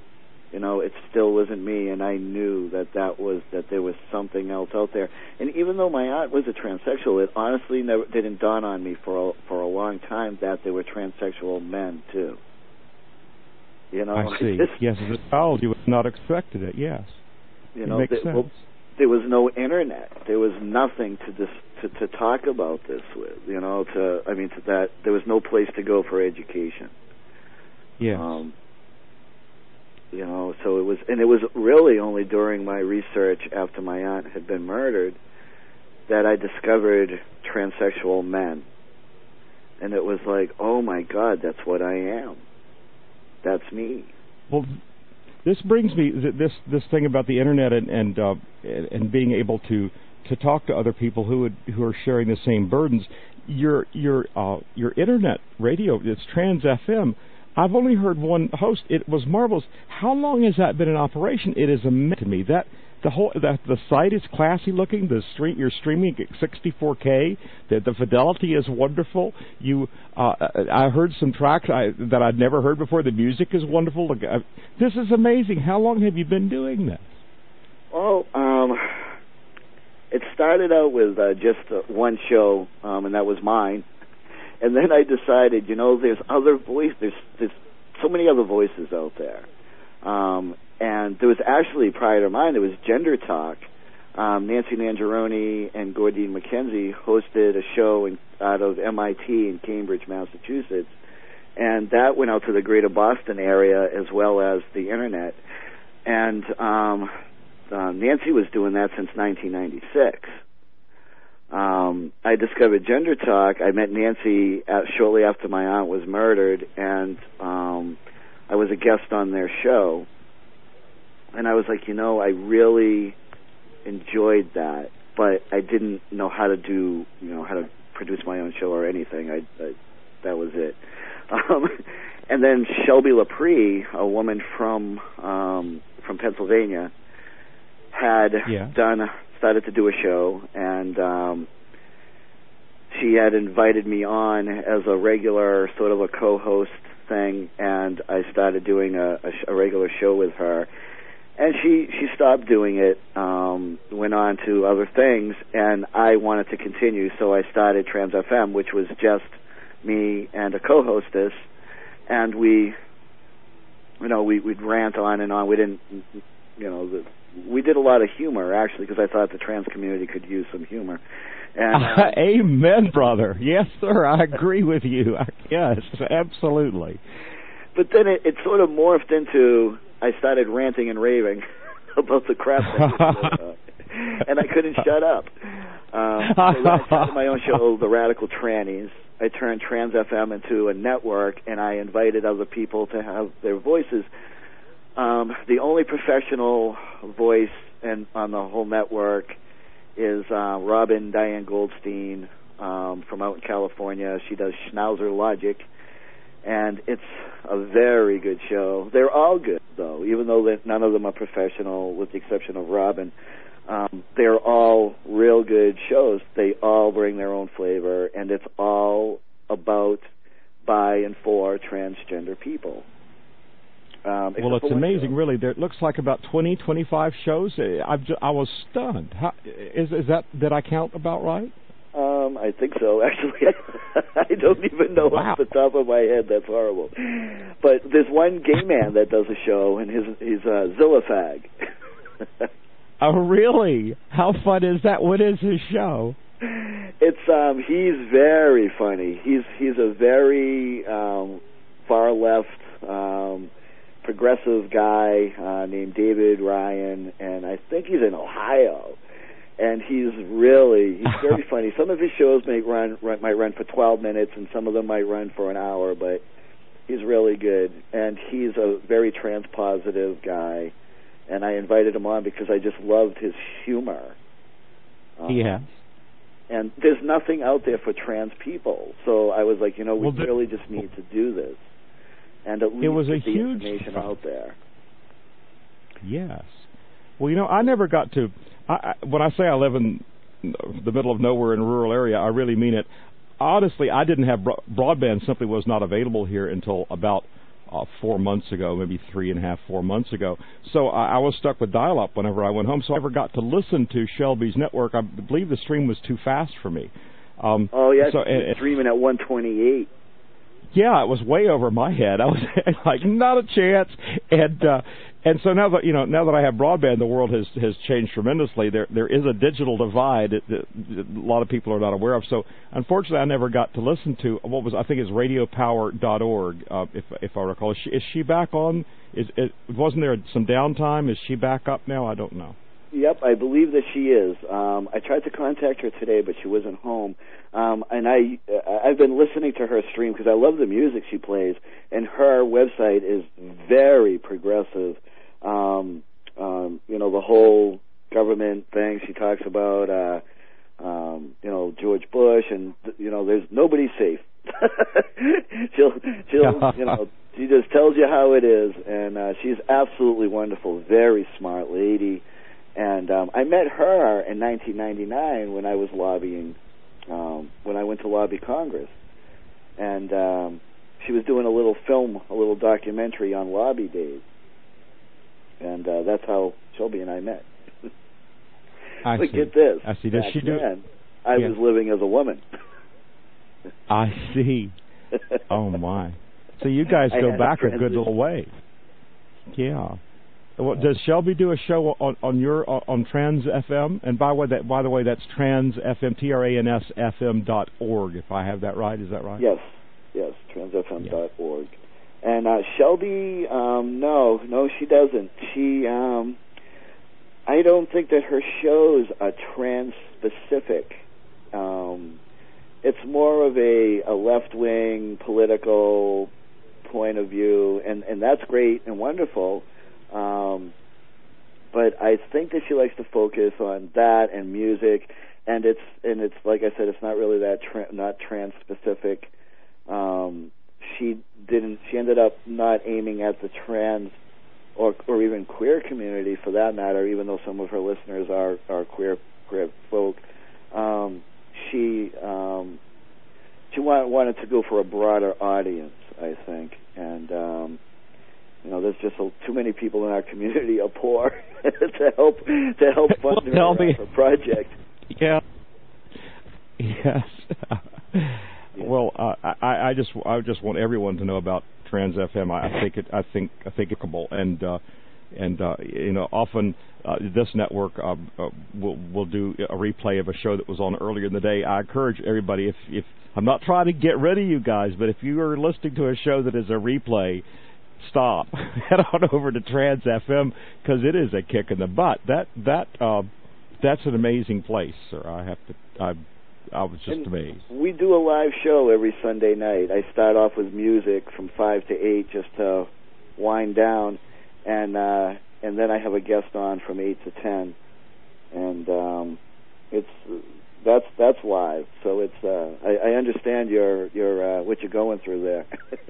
You know, it still wasn't me, and I knew that that was that there was something else out there. And even though my aunt was a transsexual, it honestly never didn't dawn on me for a, for a long time that there were transsexual men too. You know, I see. Just, yes, as a child, you would not expected it. Yes, you it know, makes there, sense. well, there was no internet. There was nothing to dis, to to talk about this with. You know, to I mean, to that there was no place to go for education. Yes. Um, You know, so it was, and it was really only during my research after my aunt had been murdered that I discovered transsexual men. And it was like, oh my God, that's what I am. That's me. Well, this brings me this this thing about the internet and and uh, and being able to to talk to other people who would, who are sharing the same burdens. Your your uh, your internet radio, it's Trans F M. I've only heard one host. It was marvelous. How long has that been in operation? It is amazing to me that the whole that the site is classy looking. The stream you're streaming at sixty-four K. The, the fidelity is wonderful. You, uh, I heard some tracks I, that I'd never heard before. The music is wonderful. This is amazing. How long have you been doing this? Well, um, it started out with uh, just uh, one show, um, and that was mine. And then I decided, you know, there's other voices. There's, there's so many other voices out there. Um, and there was actually, prior to mine, there was Gender Talk. Um, Nancy Nangeroni and Gordine McKenzie hosted a show in, out of M I T in Cambridge, Massachusetts. And that went out to the greater Boston area as well as the Internet. And um, uh, Nancy was doing that since nineteen ninety-six. Um, I discovered Gender Talk. I met Nancy at, shortly after my aunt was murdered, and um, I was a guest on their show. And I was like, you know, I really enjoyed that, but I didn't know how to do, you know, how to produce my own show or anything. I, I that was it. Um, and then Shelby Laprie, a woman from um, from Pennsylvania, had yeah. done. started to do a show, and um, she had invited me on as a regular sort of a co-host thing, and I started doing a, a, sh- a regular show with her. And she, she stopped doing it, um, went on to other things, and I wanted to continue, so I started Trans F M, which was just me and a co-hostess, and we, you know, we, we'd rant on and on. We didn't, you know, the, we did a lot of humor, actually, because I thought the trans community could use some humor. And, uh, Amen, brother. Yes, sir, I agree with you. Yes, absolutely. But then it, it sort of morphed into, I started ranting and raving about the crap that was, uh, and I couldn't shut up. Um, so then I started my own show, The Radical Trannies. I turned Trans F M into a network, and I invited other people to have their voices. Um, the only professional voice and on the whole network is uh, Robin Diane Goldstein um, from out in California. She does Schnauzer Logic, and it's a very good show. They're all good, though, even though that none of them are professional, with the exception of Robin. Um, they're all real good shows. They all bring their own flavor, and it's all about, by, and for transgender people. Um, well, it's amazing, show. really. There, it looks like about twenty, twenty-five shows. I've just, I was stunned. How, is, is that, did I count about right? Um, I think so. Actually, I don't even know wow. off the top of my head. That's horrible. But there's one gay man that does a show, and his he's uh, Zillafag. Oh, really? How fun is that? What is his show? It's um, he's very funny. He's he's a very um, far left. Um, progressive guy uh, named David Ryan, and I think he's in Ohio. And he's really, he's very funny. Some of his shows may run, run might run for twelve minutes, and some of them might run for an hour, but he's really good. And he's a very trans-positive guy, and I invited him on because I just loved his humor. Um, yeah. And there's nothing out there for trans people, so I was like, you know, we well, really just need to do this. And at least it was a get the huge information out there. Yes. Well, you know, I never got to. I, I, when I say I live in the middle of nowhere in a rural area, I really mean it. Honestly, I didn't have bro- broadband. Simply was not available here until about uh, four months ago, maybe three and a half, four months ago. So I, I was stuck with dial-up whenever I went home, so I never got to listen to Shelby's network. I believe the stream was too fast for me. Um, oh, yeah, so, it's streaming at one twenty-eight. Yeah, it was way over my head. I was like, not a chance. And uh, and so now that you know, now that I have broadband, the world has has changed tremendously. There there is a digital divide that, that, that a lot of people are not aware of. So unfortunately, I never got to listen to what was I think is radio power dot org, uh, if if I recall. Is she, is she back on? Is it wasn't there some downtime? Is she back up now? I don't know. Yep, I believe that she is. Um, I tried to contact her today, but she wasn't home. Um, and I, I've been listening to her stream because I love the music she plays, and her website is very progressive. Um, um, you know, the whole government thing she talks about, uh, um, you know, George Bush, and, you know, there's nobody safe. she'll, she'll, you know, she just tells you how it is, and uh, she's absolutely wonderful, very smart lady. And um, I met her in nineteen ninety-nine when I was lobbying, um, when I went to lobby Congress. And um, she was doing a little film, a little documentary on lobby days. And uh, that's how Shelby and I met. I but see. get this. I see. Does Back she do then, I yeah. was living as a woman. I see. Oh, my. So you guys go back a good little way. Yeah. Well, does Shelby do a show on, on your on Trans F M? And by the way, that by the way, that's Trans F M, T R A N S F M dot org. If I have that right, is that right? Yes, yes, Trans F M dot org. Yeah. And uh, Shelby, um, no, no, she doesn't. She, um, I don't think that her shows are trans specific. Um, it's more of a, a left wing political point of view, and and that's great and wonderful. Um, but I think that she likes to focus on that and music, and it's and it's like I said, it's not really that tra- not trans specific. Um, she didn't. She ended up not aiming at the trans or or even queer community for that matter. Even though some of her listeners are are queer queer folk, um, she um, she wanted, wanted to go for a broader audience, I think, and. Um, You know, there's just a, too many people in our community are poor to help to help fund her, well, the, her project. Yeah. Yes. yeah. Well, uh, I, I just I just want everyone to know about Trans F M. I, I think it I think I think it's and uh, and uh, you know often uh, this network uh, uh, will will do a replay of a show that was on earlier in the day. I encourage everybody if if I'm not trying to get rid of you guys, but if you are listening to a show that is a replay. Stop. Head on over to Trans F M because it is a kick in the butt. That that uh, that's an amazing place, sir. I have to. I I was just and amazed. We do a live show every Sunday night. I start off with music from five to eight just to wind down, and uh, and then I have a guest on from eight to ten, and um, it's that's that's live. So it's uh, I, I understand your your uh, what you're going through there.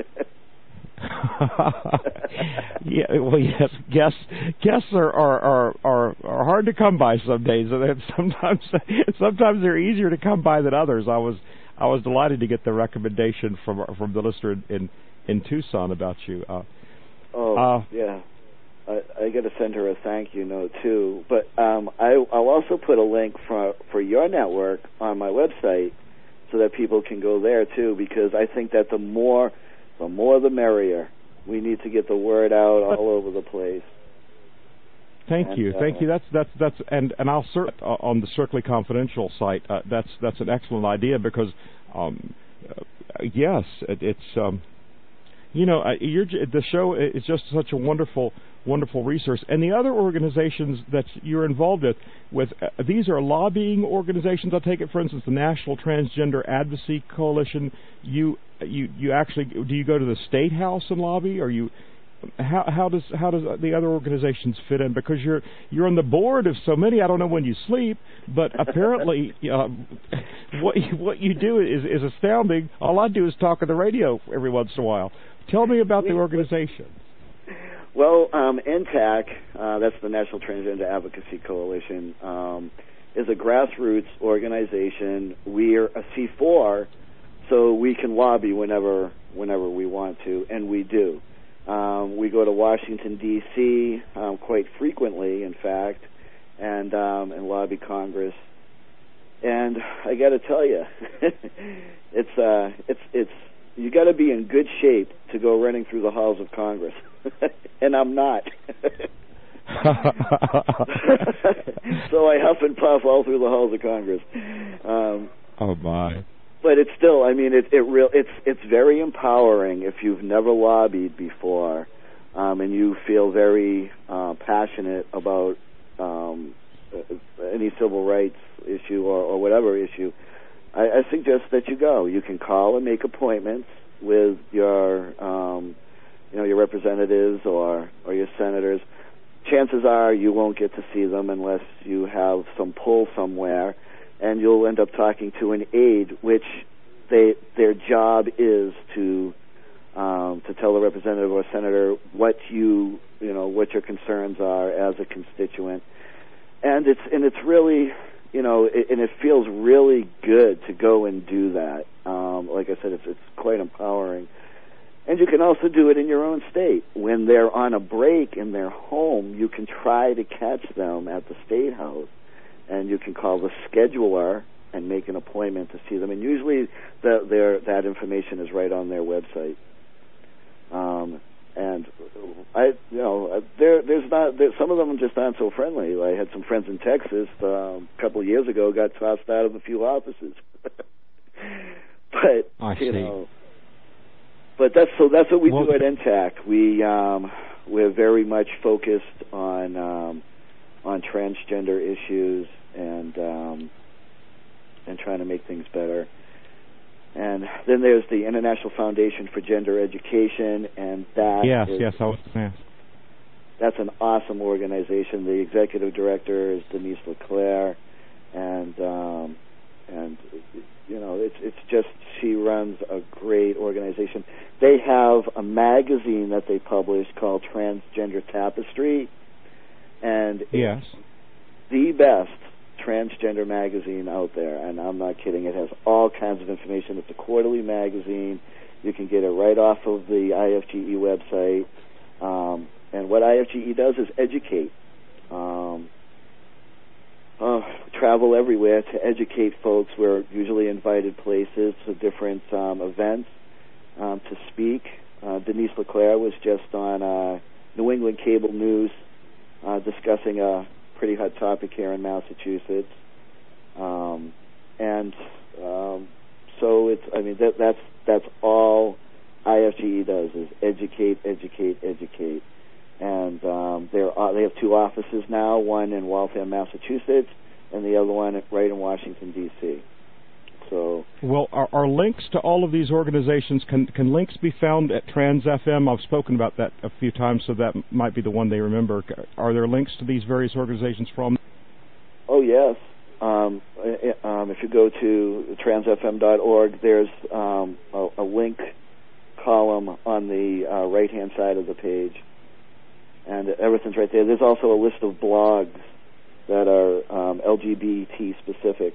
yeah, well, yes, guests guests are, are are are are hard to come by some days, and sometimes sometimes they're easier to come by than others. I was I was delighted to get the recommendation from from the listener in in Tucson about you. Uh, oh uh, yeah, I, I got to send her a thank you note too. But um, I I'll also put a link for for your network on my website so that people can go there too, because I think that the more The more the merrier. We need to get the word out all over the place. Thank and, you, uh, thank you. That's that's that's and and I'll cert uh, on the Strictly Confidential site. Uh, that's that's an excellent idea because, um, uh, yes, it, it's um, you know, uh, you're, the show is just such a wonderful, wonderful resource. And the other organizations that you're involved with, with uh, these are lobbying organizations. I'll take it, for instance, the National Transgender Advocacy Coalition. You, you, you actually do you go to the State House and lobby, or you? How how does how does the other organizations fit in? Because you're you're on the board of so many. I don't know when you sleep, but apparently uh, what you, what you do is is astounding. All I do is talk on the radio every once in a while. Tell me about the organization. Well, um, N T A C, uh, that's the National Transgender Advocacy Coalition, um, is a grassroots organization. We're a C four, so we can lobby whenever whenever we want to, and we do. Um, we go to Washington, D C um, quite frequently, in fact, and um, and lobby Congress. And I got to tell you, it's uh, it's it's you got to be in good shape to go running through the halls of Congress, and I'm not. So I huff and puff all through the halls of Congress. Um, oh my! But it's still, I mean, it it real it's it's very empowering if you've never lobbied before, um, and you feel very uh, passionate about um, any civil rights issue or, or whatever issue. I, I suggest that you go. You can call and make appointments with your um, you know your representatives or or your senators. Chances are you won't get to see them unless you have some pull somewhere, and you'll end up talking to an aide, which they their job is to um, to tell the representative or senator what you you know what your concerns are as a constituent, and it's and it's really you know it, and it feels really good to go and do that. Um, like I said, it's it's quite empowering. And you can also do it in your own state. When they're on a break in their home, you can try to catch them at the State House, and you can call the scheduler and make an appointment to see them. And usually the, their, that information is right on their website. Um, and I, you know, there, there's not there, some of them just aren't so friendly. I had some friends in Texas um, a couple of years ago got tossed out of a few offices. But I you see. know. But that's so. That's what we well, do at N T A C. We um, we're very much focused on um, on transgender issues and um, and trying to make things better. And then there's the International Foundation for Gender Education, and that yes, is, yes, I was saying. That's an awesome organization. The executive director is Denise LeClaire, and um, and. You know, it's it's just she runs a great organization. They have a magazine that they publish called Transgender Tapestry, and yes, it's the best transgender magazine out there. And I'm not kidding. It has all kinds of information. It's a quarterly magazine. You can get it right off of the I F G E website. Um, and what I F G E does is educate. Um, Uh, travel everywhere to educate folks. We're usually invited places to different um, events um, to speak. Uh, Denise LeClaire was just on uh, New England Cable News uh, discussing a pretty hot topic here in Massachusetts. Um, and um, so it's, I mean, that, that's that's all I F G E does is educate, educate, educate. And um, they're, uh, they have two offices now, one in Waltham, Massachusetts, and the other one right in Washington, D C So, well, are, are links to all of these organizations, can, can links be found at Trans F M? I've spoken about that a few times, so that might be the one they remember. Are there links to these various organizations from? Oh, yes. Um, um, if you go to trans f m dot org, there's um, a, a link column on the uh, right-hand side of the page. And everything's right there. There's also a list of blogs that are um, L G B T specific.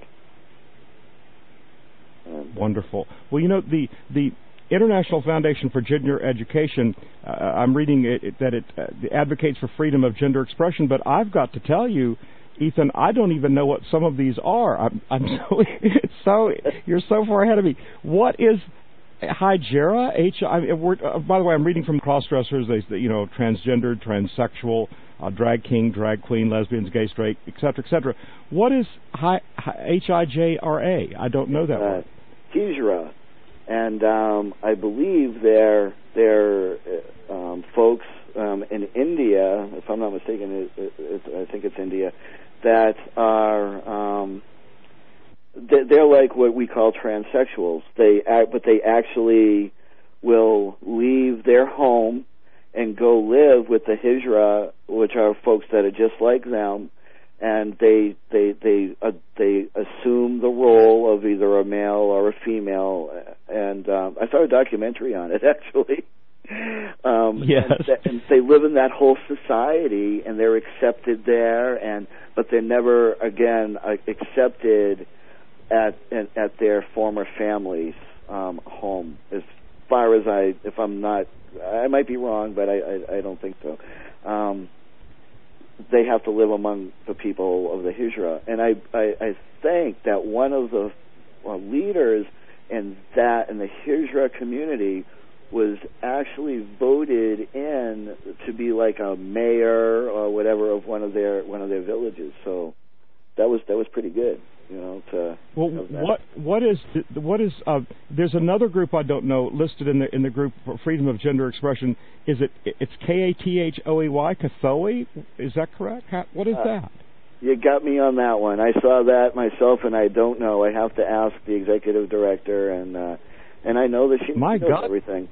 And wonderful. Well, you know, the the International Foundation for Gender Education, uh, I'm reading it, it, that it uh, advocates for freedom of gender expression, but I've got to tell you, Ethan, I don't even know what some of these are. I'm, I'm so, so you're so far ahead of me. What is Hygera? H. I mean, we're, uh, by the way, I'm reading from crossdressers. They, you know, transgender, transsexual, uh, drag king, drag queen, lesbians, gay, straight, et cetera, et cetera. What is H I J R A? I don't know that uh, word. Hijra, and um, I believe they're they're uh, um, folks um, in India, if I'm not mistaken. It, it, it, I think it's India that are. Um, They're like what we call transsexuals. They act, but they actually will leave their home and go live with the Hijra, which are folks that are just like them, and they they they uh, they assume the role of either a male or a female. And um, I saw a documentary on it actually. Um, yes. And, th- and they live in that whole society, and they're accepted there, and but they're never again uh, accepted at at their former family's um, home. Is far as I, if I'm not, I might be wrong, but I, I, I don't think so. Um, they have to live among the people of the Hijra. And I, I, I think that one of the uh, leaders in that, in the Hijra community, was actually voted in to be like a mayor or whatever of one of their one of their villages. So that was that was pretty good, you know. To well, what what is what is uh, there's another group I don't know listed in the in the group for Freedom of Gender Expression. Is it it's K A T H O E Y, Kathoe? Is that correct? How, what is uh, that? You got me on that one. I saw that myself, and I don't know. I have to ask the executive director, and uh, and I know that she My knows God. everything.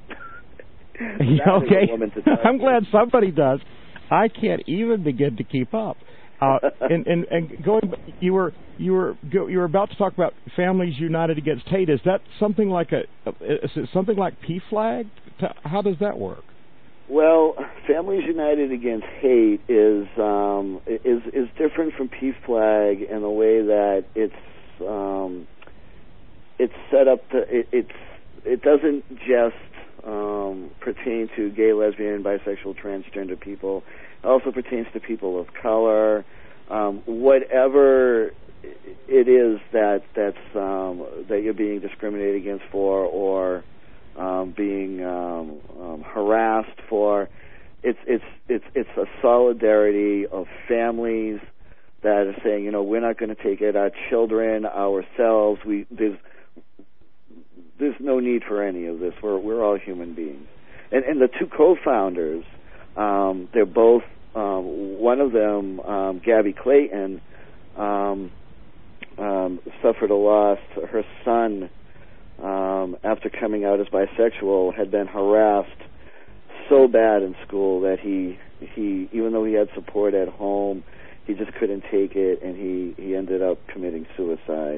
Yeah, okay, I'm glad somebody does. I can't even begin to keep up. Uh, and, and and going, you were you were you were about to talk about Families United Against Hate. Is that something like a is it something like P FLAG? How does that work? Well, Families United Against Hate is um, is is different from P FLAG in the way that it's um, it's set up to it, it's it doesn't just um, pertain to gay, lesbian, bisexual, transgender people. It also pertains to people of color. Um, whatever it is that that's um, that you're being discriminated against for, or um, being um, um, harassed for, it's it's it's it's a solidarity of families that are saying, you know, we're not going to take it. Our children, ourselves, we there's there's no need for any of this. We're we're all human beings. And and the two co-founders, um, they're both. Um, one of them, um, Gabby Clayton, um, um, suffered a loss. Her son, um, after coming out as bisexual, had been harassed so bad in school that he, he, even though he had support at home, he just couldn't take it, and he, he ended up committing suicide.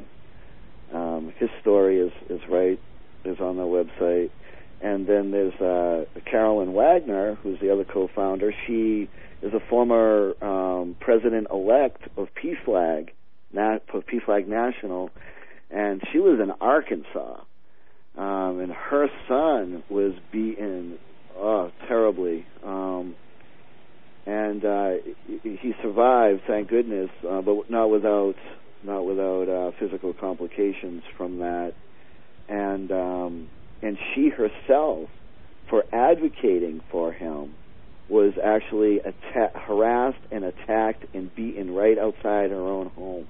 Um, his story is, is right, is on the website. And then there's uh, Carolyn Wagner, who's the other co-founder. She is a former um, president-elect of P FLAG, Na- of P FLAG National, and she was in Arkansas. Um, and her son was beaten oh, terribly. Um, and uh, he survived, thank goodness, uh, but not without not without uh, physical complications from that. And um, and she herself, for advocating for him, was actually atta- harassed and attacked and beaten right outside her own home.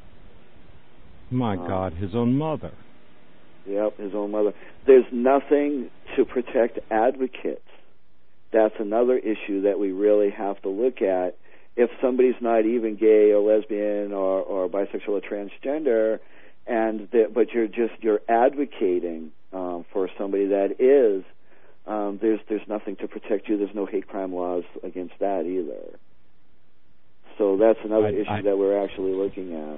My um, God, his own mother. Yep, his own mother. There's nothing to protect advocates. That's another issue that we really have to look at. If somebody's not even gay or lesbian or, or bisexual or transgender, and the, but you're just you're advocating um, for somebody that is, um, there's there's nothing to protect you. There's no hate crime laws against that either. So that's another I, issue I, that we're actually looking at.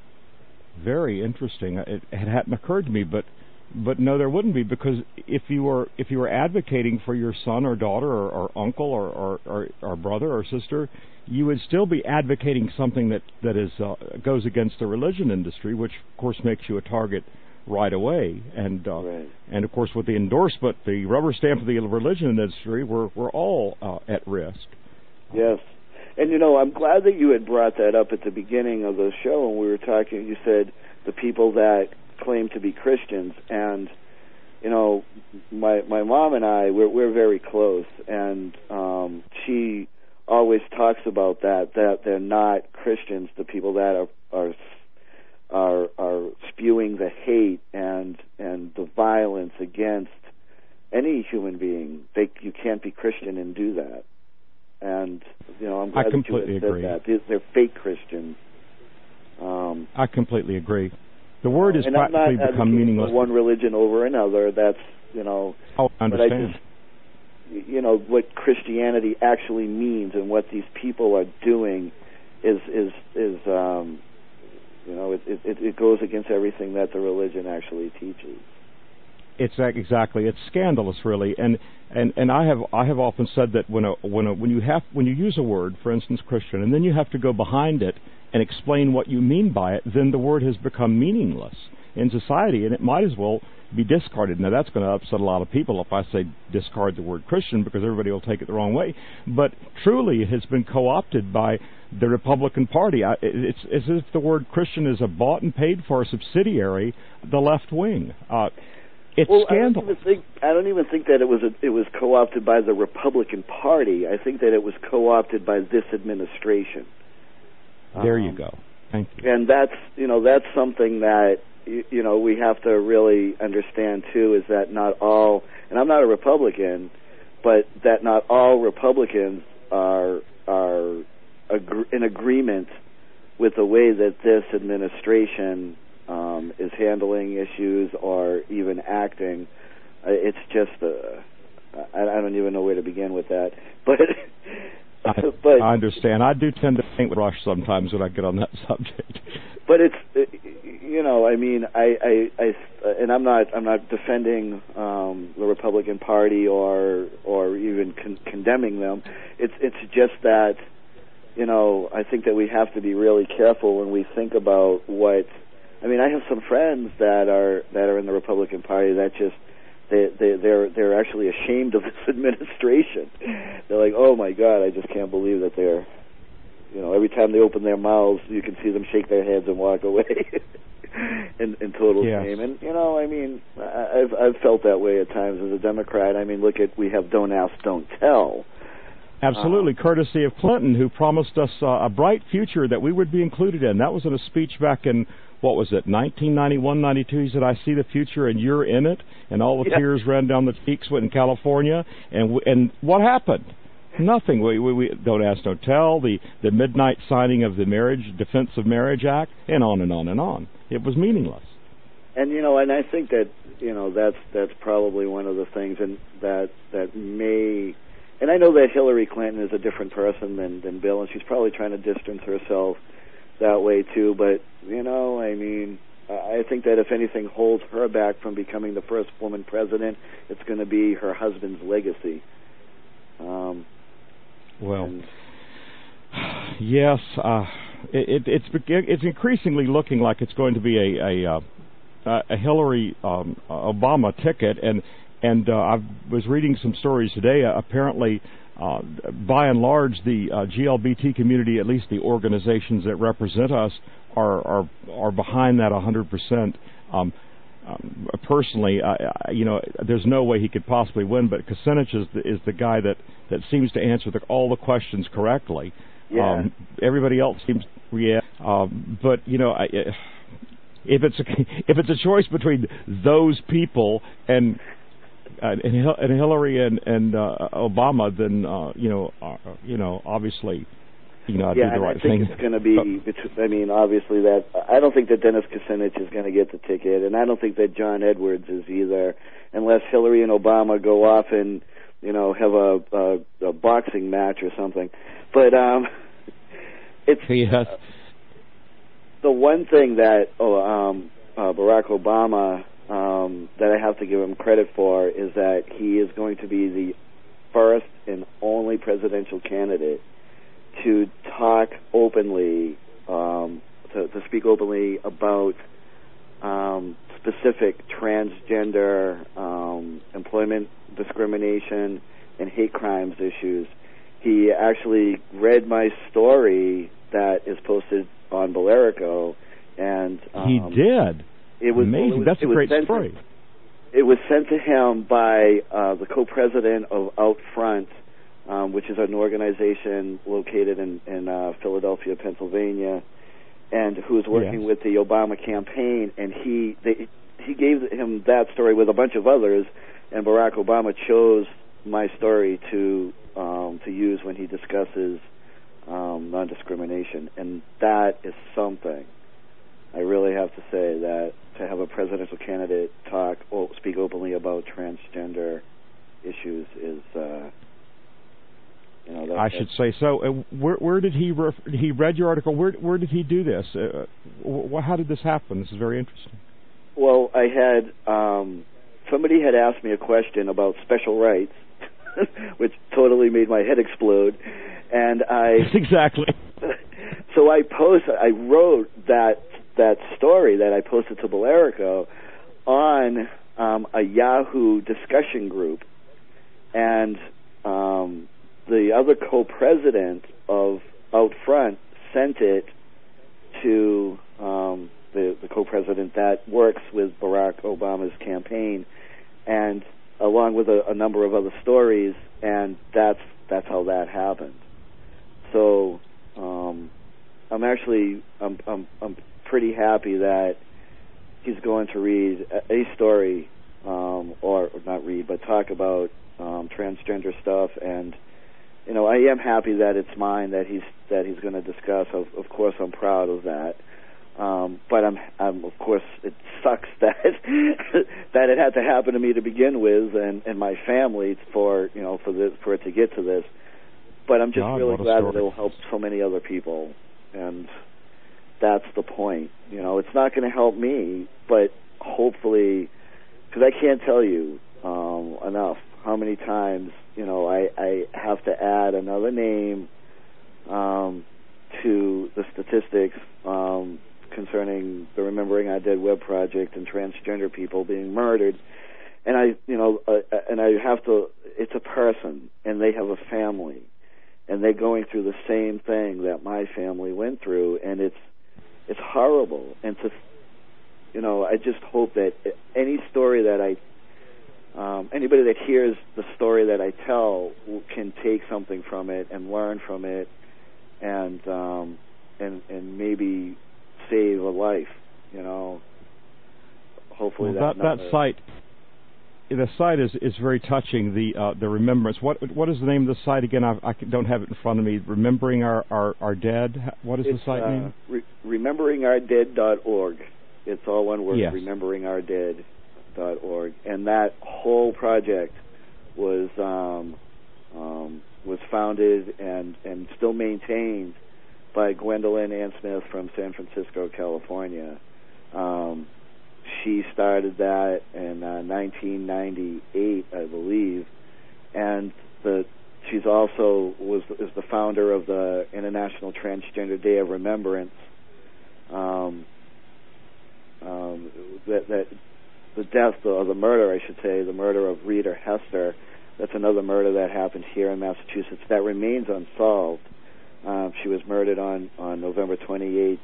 Very interesting. It, it hadn't occurred to me, but but no, there wouldn't be, because if you were if you were advocating for your son or daughter or, or uncle or, or, or, or brother or sister, you would still be advocating something that that is uh, goes against the religion industry, which of course makes you a target right away. And uh, right. and of course with the endorsement, the rubber stamp of the religion industry, we're we're all uh, at risk. Yes. And, you know, I'm glad that you had brought that up at the beginning of the show when we were talking. You said the people that claim to be Christians. And, you know, my my mom and I, we're, we're very close. And um, she always talks about that, that they're not Christians, the people that are are are, are spewing the hate and, and the violence against any human being. They, you can't be Christian and do that. And, you know, I'm glad I completely that you agree. had said that. They're fake Christians. Um, I completely agree. The word has and practically I'm not become meaningless. one religion over another. That's, you know. Oh, I understand. But I just, you know, what Christianity actually means and what these people are doing is is is um, you know, it, it it goes against everything that the religion actually teaches. It's exactly. It's scandalous, really, and and and I have I have often said that when a when a when you have when you use a word, for instance, Christian, and then you have to go behind it and explain what you mean by it, then the word has become meaningless. in society, and it might as well be discarded. Now, that's going to upset a lot of people if I say discard the word Christian, because everybody will take it the wrong way. But truly, it has been co-opted by the Republican Party. I, it's as if the word Christian is a bought and paid for subsidiary, the left wing. Uh, it's well, scandalous. I don't even think I don't even think that it was a, it was co-opted by the Republican Party. I think that it was co-opted by this administration. There um, you go. Thank you. And that's you know that's something that you, you know we have to really understand too, is that not all, and I'm not a Republican, but that not all Republicans are are agree, in agreement with the way that this administration um, is handling issues or even acting. Uh, it's just uh, I, I don't even know where to begin with that, but. I, but, I understand. I do tend to think rush sometimes when I get on that subject. But it's, you know, I mean, I, I, I and I'm not, I'm not defending um, the Republican Party or, or even con- condemning them. It's, it's just that, you know, I think that we have to be really careful when we think about what. I mean, I have some friends that are that are in the Republican Party that just. They, they, they're they're actually ashamed of this administration. They're like, oh my God, I just can't believe that they're, you know, every time they open their mouths, you can see them shake their heads and walk away in, in total yes. shame. And you know, I mean, I've I've felt that way at times as a Democrat. I mean, look at we have Don't Ask, Don't Tell. Absolutely, um, courtesy of Clinton, who promised us uh, a bright future that we would be included in. That was in a speech back in, what was it, nineteen ninety-one, ninety-two. He said, I see the future and you're in it. And all the yeah. tears ran down the cheeks in California. And w- and what happened? Nothing. We, we, we Don't Ask, Don't Tell, the, the midnight signing of the Marriage Defense of Marriage Act, and on and on and on. It was meaningless. And, you know, and I think that, you know, that's that's probably one of the things and that that may... And I know that Hillary Clinton is a different person than, than Bill, and she's probably trying to distance herself that way too. But, you know, I mean, I think that if anything holds her back from becoming the first woman president, it's going to be her husband's legacy. Um, well, and, yes, uh, it, it, it's it's increasingly looking like it's going to be a a, uh, a Hillary um, Obama ticket, and. And uh, I was reading some stories today. Uh, apparently, uh, by and large, the uh, G L B T community, at least the organizations that represent us, are are, are behind that one hundred percent. Um, um, personally, uh, you know, there's no way he could possibly win, but Kucinich is the, is the guy that, that seems to answer the, all the questions correctly. Yeah. Um, everybody else seems to react. Um, but, you know, I, if it's a, if it's a choice between those people and... Uh, and, and Hillary and, and uh, Obama, then uh, you know, uh, you know, obviously, you know, I'd yeah, do the and right I think thing. it's going to be. I mean, obviously, that I don't think that Dennis Kucinich is going to get the ticket, and I don't think that John Edwards is either, unless Hillary and Obama go off and you know have a, a, a boxing match or something. But um, it's yes. uh, the one thing that oh, um, uh, Barack Obama. Um, that I have to give him credit for is that he is going to be the first and only presidential candidate to talk openly, um, to, to speak openly about um, specific transgender um, employment discrimination and hate crimes issues. He actually read my story that is posted on Bolerico, and um, he did. It was amazing. It was, That's it a great was story. To, it was sent to him by uh, the co-president of Out Front, um, which is an organization located in, in uh, Philadelphia, Pennsylvania, and who's working yes. with the Obama campaign. And he they, he gave him that story with a bunch of others, and Barack Obama chose my story to um, to use when he discusses um, non-discrimination, and that is something. I really have to say that to have a presidential candidate talk or speak openly about transgender issues is, uh, you know, that, I should say so. Uh, where, where did he ref- he read your article? Where where did he do this? Uh, wh- how did this happen? This is very interesting. Well, I had um, somebody had asked me a question about special rights, which totally made my head explode, and I exactly. So I posted, I wrote that that story that I posted to Bellerico on um, a Yahoo discussion group, and um, the other co-president of Outfront sent it to um, the, the co-president that works with Barack Obama's campaign, and along with a, a number of other stories, and that's that's how that happened. So um, I'm actually I'm, I'm I'm pretty happy that he's going to read a, a story, um, or not read, but talk about um, transgender stuff, and you know, I am happy that it's mine that he's that he's going to discuss. Of, of course, I'm proud of that. Um, but I'm, I'm, of course, it sucks that that it had to happen to me to begin with, and, and my family for you know for this for it to get to this. But I'm just God, really glad story. that it will help so many other people, and that's the point. You know, it's not going to help me, but hopefully, because I can't tell you um, enough how many times you know I, I have to add another name um, to the statistics um, concerning the Remembering Our Dead web project and transgender people being murdered, and I you know uh, and I have to. It's a person, and they have a family, and they're going through the same thing that my family went through, and it's it's horrible. And to you know, I just hope that any story that I Um, anybody that hears the story that I tell can take something from it and learn from it, and um, and and maybe save a life. You know, hopefully well, that that that site, the site is, is very touching. The uh, the remembrance. What what is the name of the site again? I, I don't have it in front of me. Remembering our our, our dead. What is it's, the site uh, name? Re- remembering our dead dot org. It's all one word. Yes. Remembering Our Dead. Dot org, and that whole project was um, um, was founded and, and still maintained by Gwendolyn Ann Smith from San Francisco, California. Um, she started that in uh, nineteen ninety-eight, I believe, and the she's also was is the founder of the International Transgender Day of Remembrance. Um, um, that that. The death, or the murder, I should say, the murder of Rita Hester, that's another murder that happened here in Massachusetts that remains unsolved. Um, she was murdered on, on November twenty-eighth,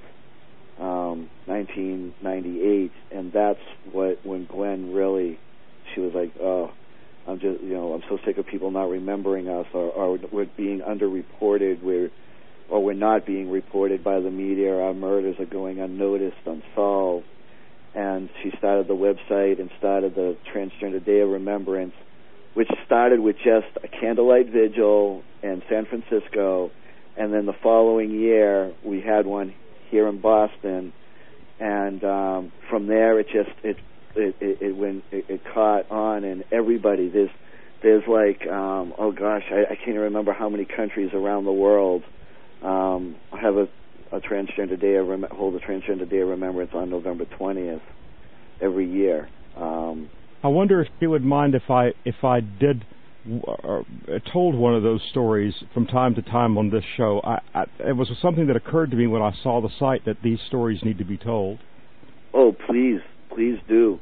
um, nineteen ninety-eight, and that's what, when Gwen really, she was like, oh, I'm just, you know, I'm so sick of people not remembering us, or, or we're being underreported, we're, or we're not being reported by the media, our murders are going unnoticed, unsolved. And she started the website and started the Transgender Day of Remembrance, which started with just a candlelight vigil in San Francisco, and then the following year we had one here in Boston, and um, from there it just it it it, it went it, it caught on, and everybody there's there's like um, oh gosh I, I can't even remember how many countries around the world um, have a a transgender day of rem- hold a transgender day of remembrance on November twentieth every year. Um, I wonder if you would mind if I if I did uh, told one of those stories from time to time on this show. I, I, it was something that occurred to me when I saw the site that these stories need to be told. Oh, please, please do.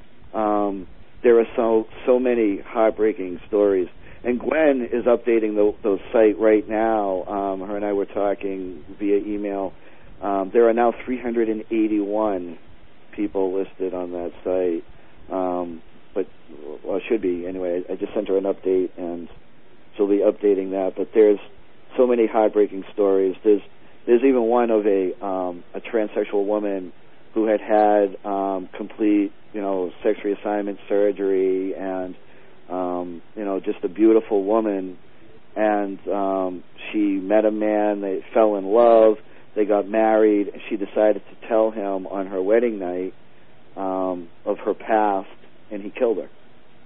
Um, there are so so many heartbreaking stories. And Gwen is updating the, the site right now. Um, her and I were talking via email. Um, there are now three hundred eighty-one people listed on that site. Um, but, well, it should be. Anyway, I just sent her an update, and she'll be updating that. But there's so many heartbreaking stories. There's there's even one of a um, a transsexual woman who had had um, complete, you know, sex reassignment surgery, and Um, you know, just a beautiful woman, and um, she met a man, they fell in love, they got married, and she decided to tell him on her wedding night um, of her past, and he killed her.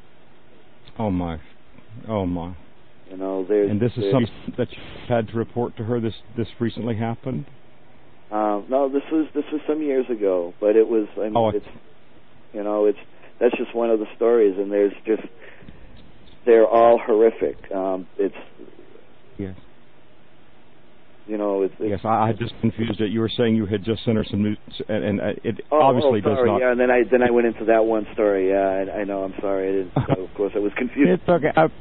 Oh, my. Oh, my. You know, there's... And this is there's, something that you had to report to her, this this recently happened? Um, no, this was this was some years ago, but it was, I mean, oh, it's, you know, it's, that's just one of the stories, and there's just... They're all horrific. Um, it's yes. You know, it's, it's yes, I, I just confused it. You were saying you had just sent her some news, and, and it oh, obviously oh, sorry, does not. Yeah, and then I then I went into that one story. Yeah, I, I know. I'm sorry. I didn't, so of course, I was confused. It's okay. I'm,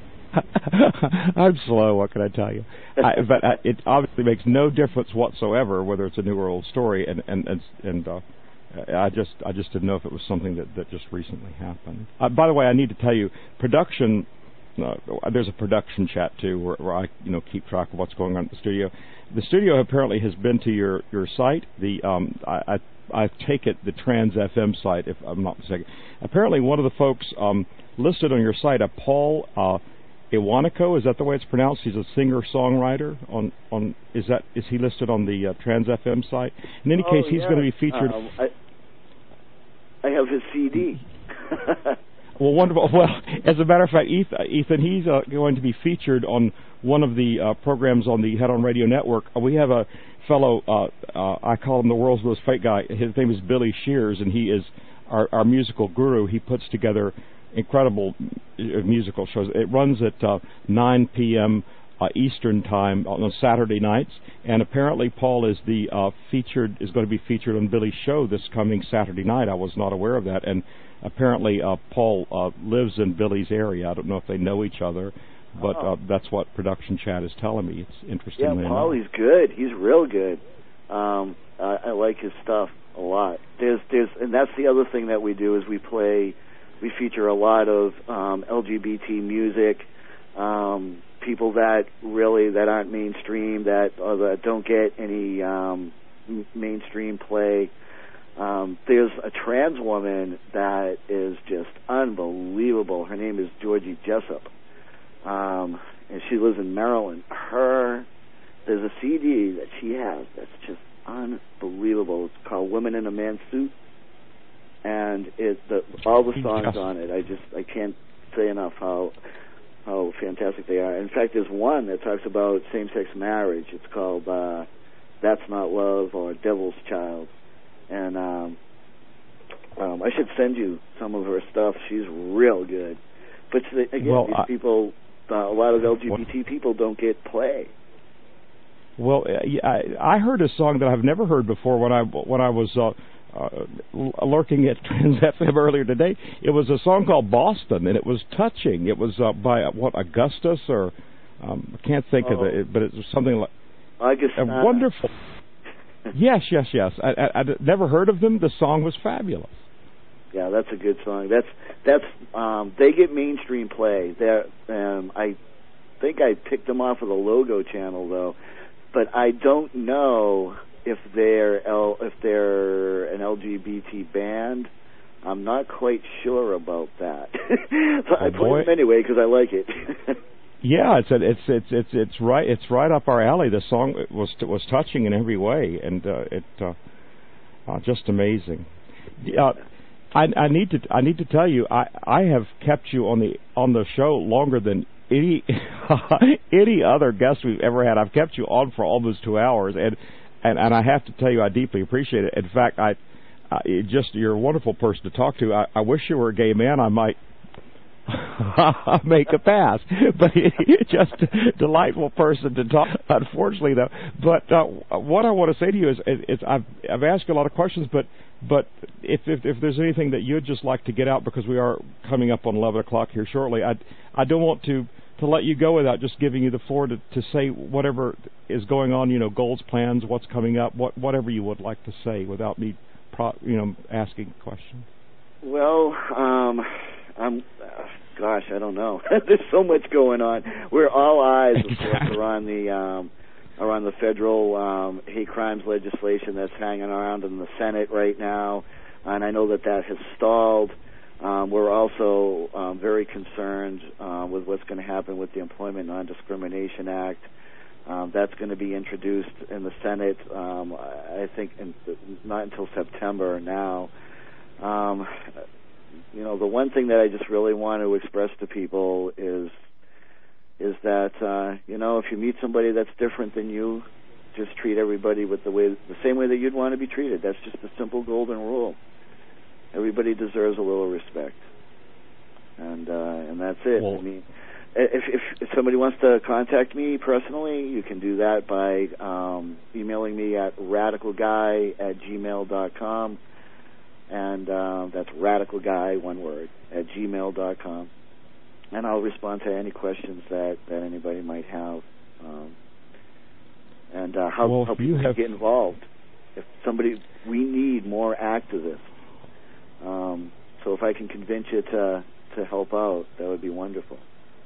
I'm slow. What can I tell you? I, but uh, it obviously makes no difference whatsoever whether it's a new or old story. And and and, and uh, I just I just didn't know if it was something that, that just recently happened. Uh, by the way, I need to tell you, production. Uh, there's a production chat too, where, where I, you know, keep track of what's going on at the studio. The studio apparently has been to your, your site. The um, I, I I take it the Trans F M site, if I'm not mistaken. Apparently, one of the folks um, listed on your site, a Paul uh, Iwanico, is that the way it's pronounced? He's a singer songwriter. On on is that is he listed on the uh, Trans F M site? In any oh, case, he's yeah. going to be featured. Um, I, I have his C D. Well, wonderful. Well, as a matter of fact, Ethan, he's uh, going to be featured on one of the uh, programs on the Head On Radio Network. We have a fellow, uh, uh, I call him the world's most fake guy. His name is Billy Shears, and he is our, our musical guru. He puts together incredible musical shows. It runs at uh, nine p.m. Uh, Eastern time on Saturday nights, and apparently Paul is the uh, featured is going to be featured on Billy's show this coming Saturday night. I was not aware of that, and apparently uh, Paul uh, lives in Billy's area. I don't know if they know each other, but oh. uh, that's what production chat is telling me. It's interesting. Yeah, Paul, he's good. He's real good. Um, I, I like his stuff a lot. There's, there's, and that's the other thing that we do is we play, we feature a lot of um, L G B T music. Um, people that really that aren't mainstream, that or that don't get any um, m- mainstream play. Um, there's a trans woman that is just unbelievable. Her name is Georgie Jessup, um, and she lives in Maryland. Her there's a C D that she has that's just unbelievable. It's called "Women in a Man's Suit," and it the, all the songs on it. I just I can't say enough how. how fantastic they are. In fact, there's one that talks about same-sex marriage. It's called uh, That's Not Love or Devil's Child. And um, um, I should send you some of her stuff. She's real good. But again, well, these I, people, uh, a lot of L G B T what? people don't get play. Well, I, I heard a song that I've never heard before when I when I was uh, uh, lurking at Trans F M earlier today. It was a song called Boston, and it was touching. It was uh, by, uh, what, Augustus, or um, I can't think oh. of it, but it was something like... Augustana. Uh, wonderful. yes, yes, yes. I, I, I'd never heard of them. The song was fabulous. Yeah, that's a good song. That's, that's um, they get mainstream play. They're, um, I think I picked them off of the Logo channel, though. But I don't know if they're L, if they're an L G B T band. I'm not quite sure about that. so oh, I play them anyway because I like it. yeah, it's it's it's it's it's right it's right up our alley. The song was was touching in every way, and uh, it uh, uh, just amazing. Uh, I, I need to I need to tell you I, I have kept you on the on the show longer than any any other guest we've ever had. I've kept you on for almost two hours, and and, and I have to tell you I deeply appreciate it. In fact, I uh, just you're a wonderful person to talk to. I, I wish you were a gay man. I might make a pass, but you're just a delightful person to talk. Unfortunately, though, but uh, what I want to say to you is, is I've I've asked you a lot of questions, but but if, if if there's anything that you'd just like to get out, because we are coming up on eleven o'clock here shortly, I I don't want to. to let you go without just giving you the floor to, to say whatever is going on, you know, goals, plans, what's coming up, what whatever you would like to say without me, pro, you know, asking questions. Well, um, I'm, uh, gosh, I don't know. There's so much going on. We're all eyes, of course, are on the um, are on the federal um, hate crimes legislation that's hanging around in the Senate right now, and I know that that has stalled. Um, we're also um, very concerned uh, with what's going to happen with the Employment Non-Discrimination Act. Um, that's going to be introduced in the Senate, um, I think, in, not until September now. Um, you know, the one thing that I just really want to express to people is is that, uh, you know, if you meet somebody that's different than you, just treat everybody with the way, the same way that you'd want to be treated. That's just a simple golden rule. Everybody deserves a little respect, and uh, and that's it. Well, I mean, if, if if somebody wants to contact me personally, you can do that by um, emailing me at radicalguy at gmail dot com, and uh, that's radicalguy, one word, at gmail dot com, and I'll respond to any questions that, that anybody might have, um, and uh, how, well, how people have... can get involved. If somebody, we need more activists. Um, so if I can convince you to to help out, that would be wonderful.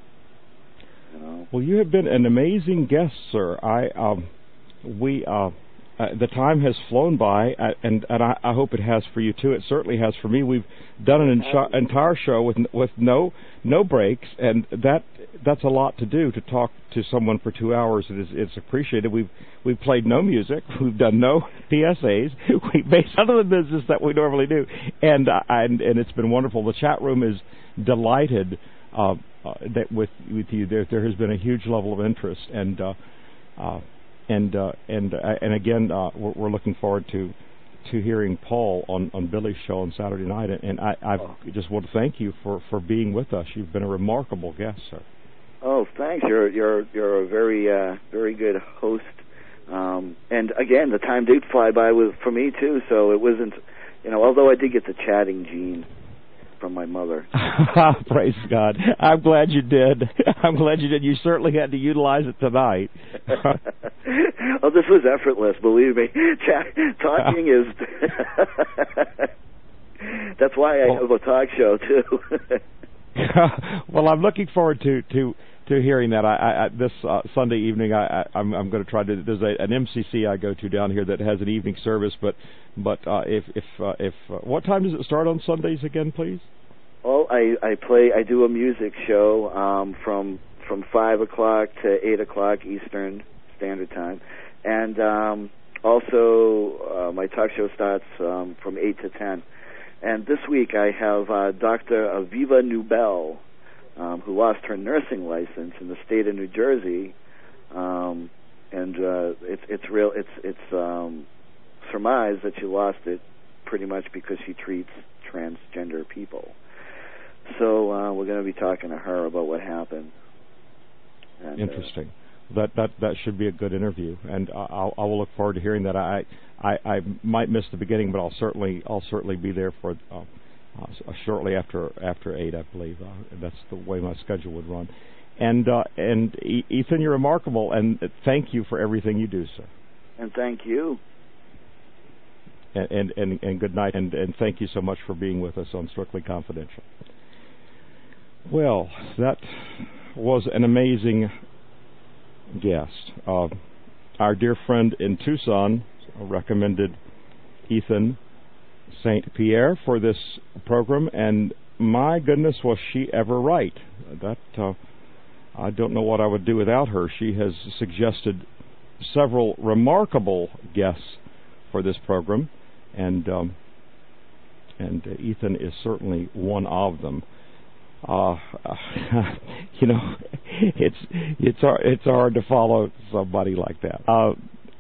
You know? Well, you have been an amazing guest, sir. I um, we uh, uh, the time has flown by, uh, and and I, I hope it has for you too. It certainly has for me. We've done an en- entire show with with no no breaks, and that that's a lot to do, to talk to someone for two hours. It is it's appreciated. We've we've played no music. We've done no P S As. We've made none of the business that we normally do, and uh, and and it's been wonderful. The chat room is delighted uh, uh, that with with you. There there has been a huge level of interest, and uh, uh, and uh, and uh, and again, uh, we're, we're looking forward to to hearing Paul on, on Billy's show on Saturday night. And I I've oh. just want to thank you for, for being with us. You've been a remarkable guest, sir. Oh, thanks. You're you're you're a very uh, very good host. Um, and again, the time did fly by with for me too. So it wasn't, you know, although I did get the chatting gene from my mother. Praise God. I'm glad you did. I'm glad you did. You certainly had to utilize it tonight. Oh, this was effortless, believe me. Ch- talking is... That's why I well, have a talk show, too. Well, I'm looking forward to, to, to hearing that. I, I, this uh, Sunday evening, I, I, I'm, I'm going to try to... There's a, an M C C I go to down here that has an evening service, but but uh, if... if, uh, if uh, what time does it start on Sundays again, please? Well, I, I play... I do a music show um, from from five o'clock to eight o'clock Eastern Standard Time. And um, also, uh, my talk show starts um, from eight to ten. And this week I have uh, Doctor Aviva Nubel, um, who lost her nursing license in the state of New Jersey, um, and uh, it's it's real it's it's um, surmised that she lost it pretty much because she treats transgender people. So uh, we're going to be talking to her about what happened. And, Interesting. Uh, That that that should be a good interview, and I'll, I will look forward to hearing that. I, I I might miss the beginning, but I'll certainly I'll certainly be there for uh, uh, shortly after after eight, I believe. Uh, that's the way my schedule would run. And uh, and Ethan, you're remarkable, and thank you for everything you do, sir. And thank you. And and and, and good night, and, and thank you so much for being with us on Strictly Confidential. Well, that was an amazing guest. Uh, our dear friend in Tucson recommended Ethan Saint Pierre for this program, and my goodness, was she ever right. That uh, I don't know what I would do without her. She has suggested several remarkable guests for this program, and um, and uh, Ethan is certainly one of them. Uh, you know, it's it's hard, it's hard to follow somebody like that. Uh,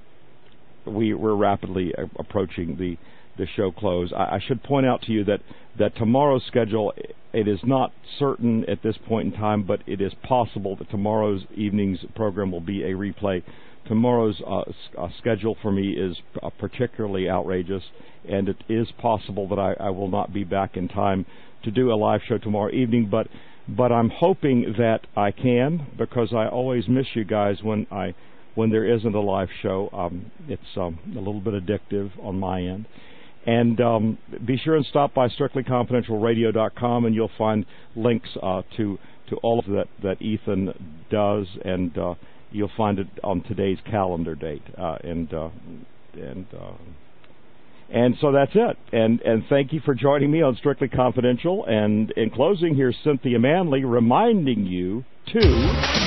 we we're rapidly approaching the the show close. I, I should point out to you that that tomorrow's schedule, it is not certain at this point in time, but it is possible that tomorrow's evening's program will be a replay. Tomorrow's uh, uh, schedule for me is uh, particularly outrageous, and it is possible that I, I will not be back in time to do a live show tomorrow evening, but but I'm hoping that I can, because I always miss you guys when I when there isn't a live show. Um, it's um, a little bit addictive on my end. And um, be sure and stop by strictly confidential radio dot com, and you'll find links uh, to to all of that that Ethan does, and uh, you'll find it on today's calendar date. Uh, and uh, and uh, And so that's it. And and thank you for joining me on Strictly Confidential. And in closing, here's Cynthia Manley reminding you to...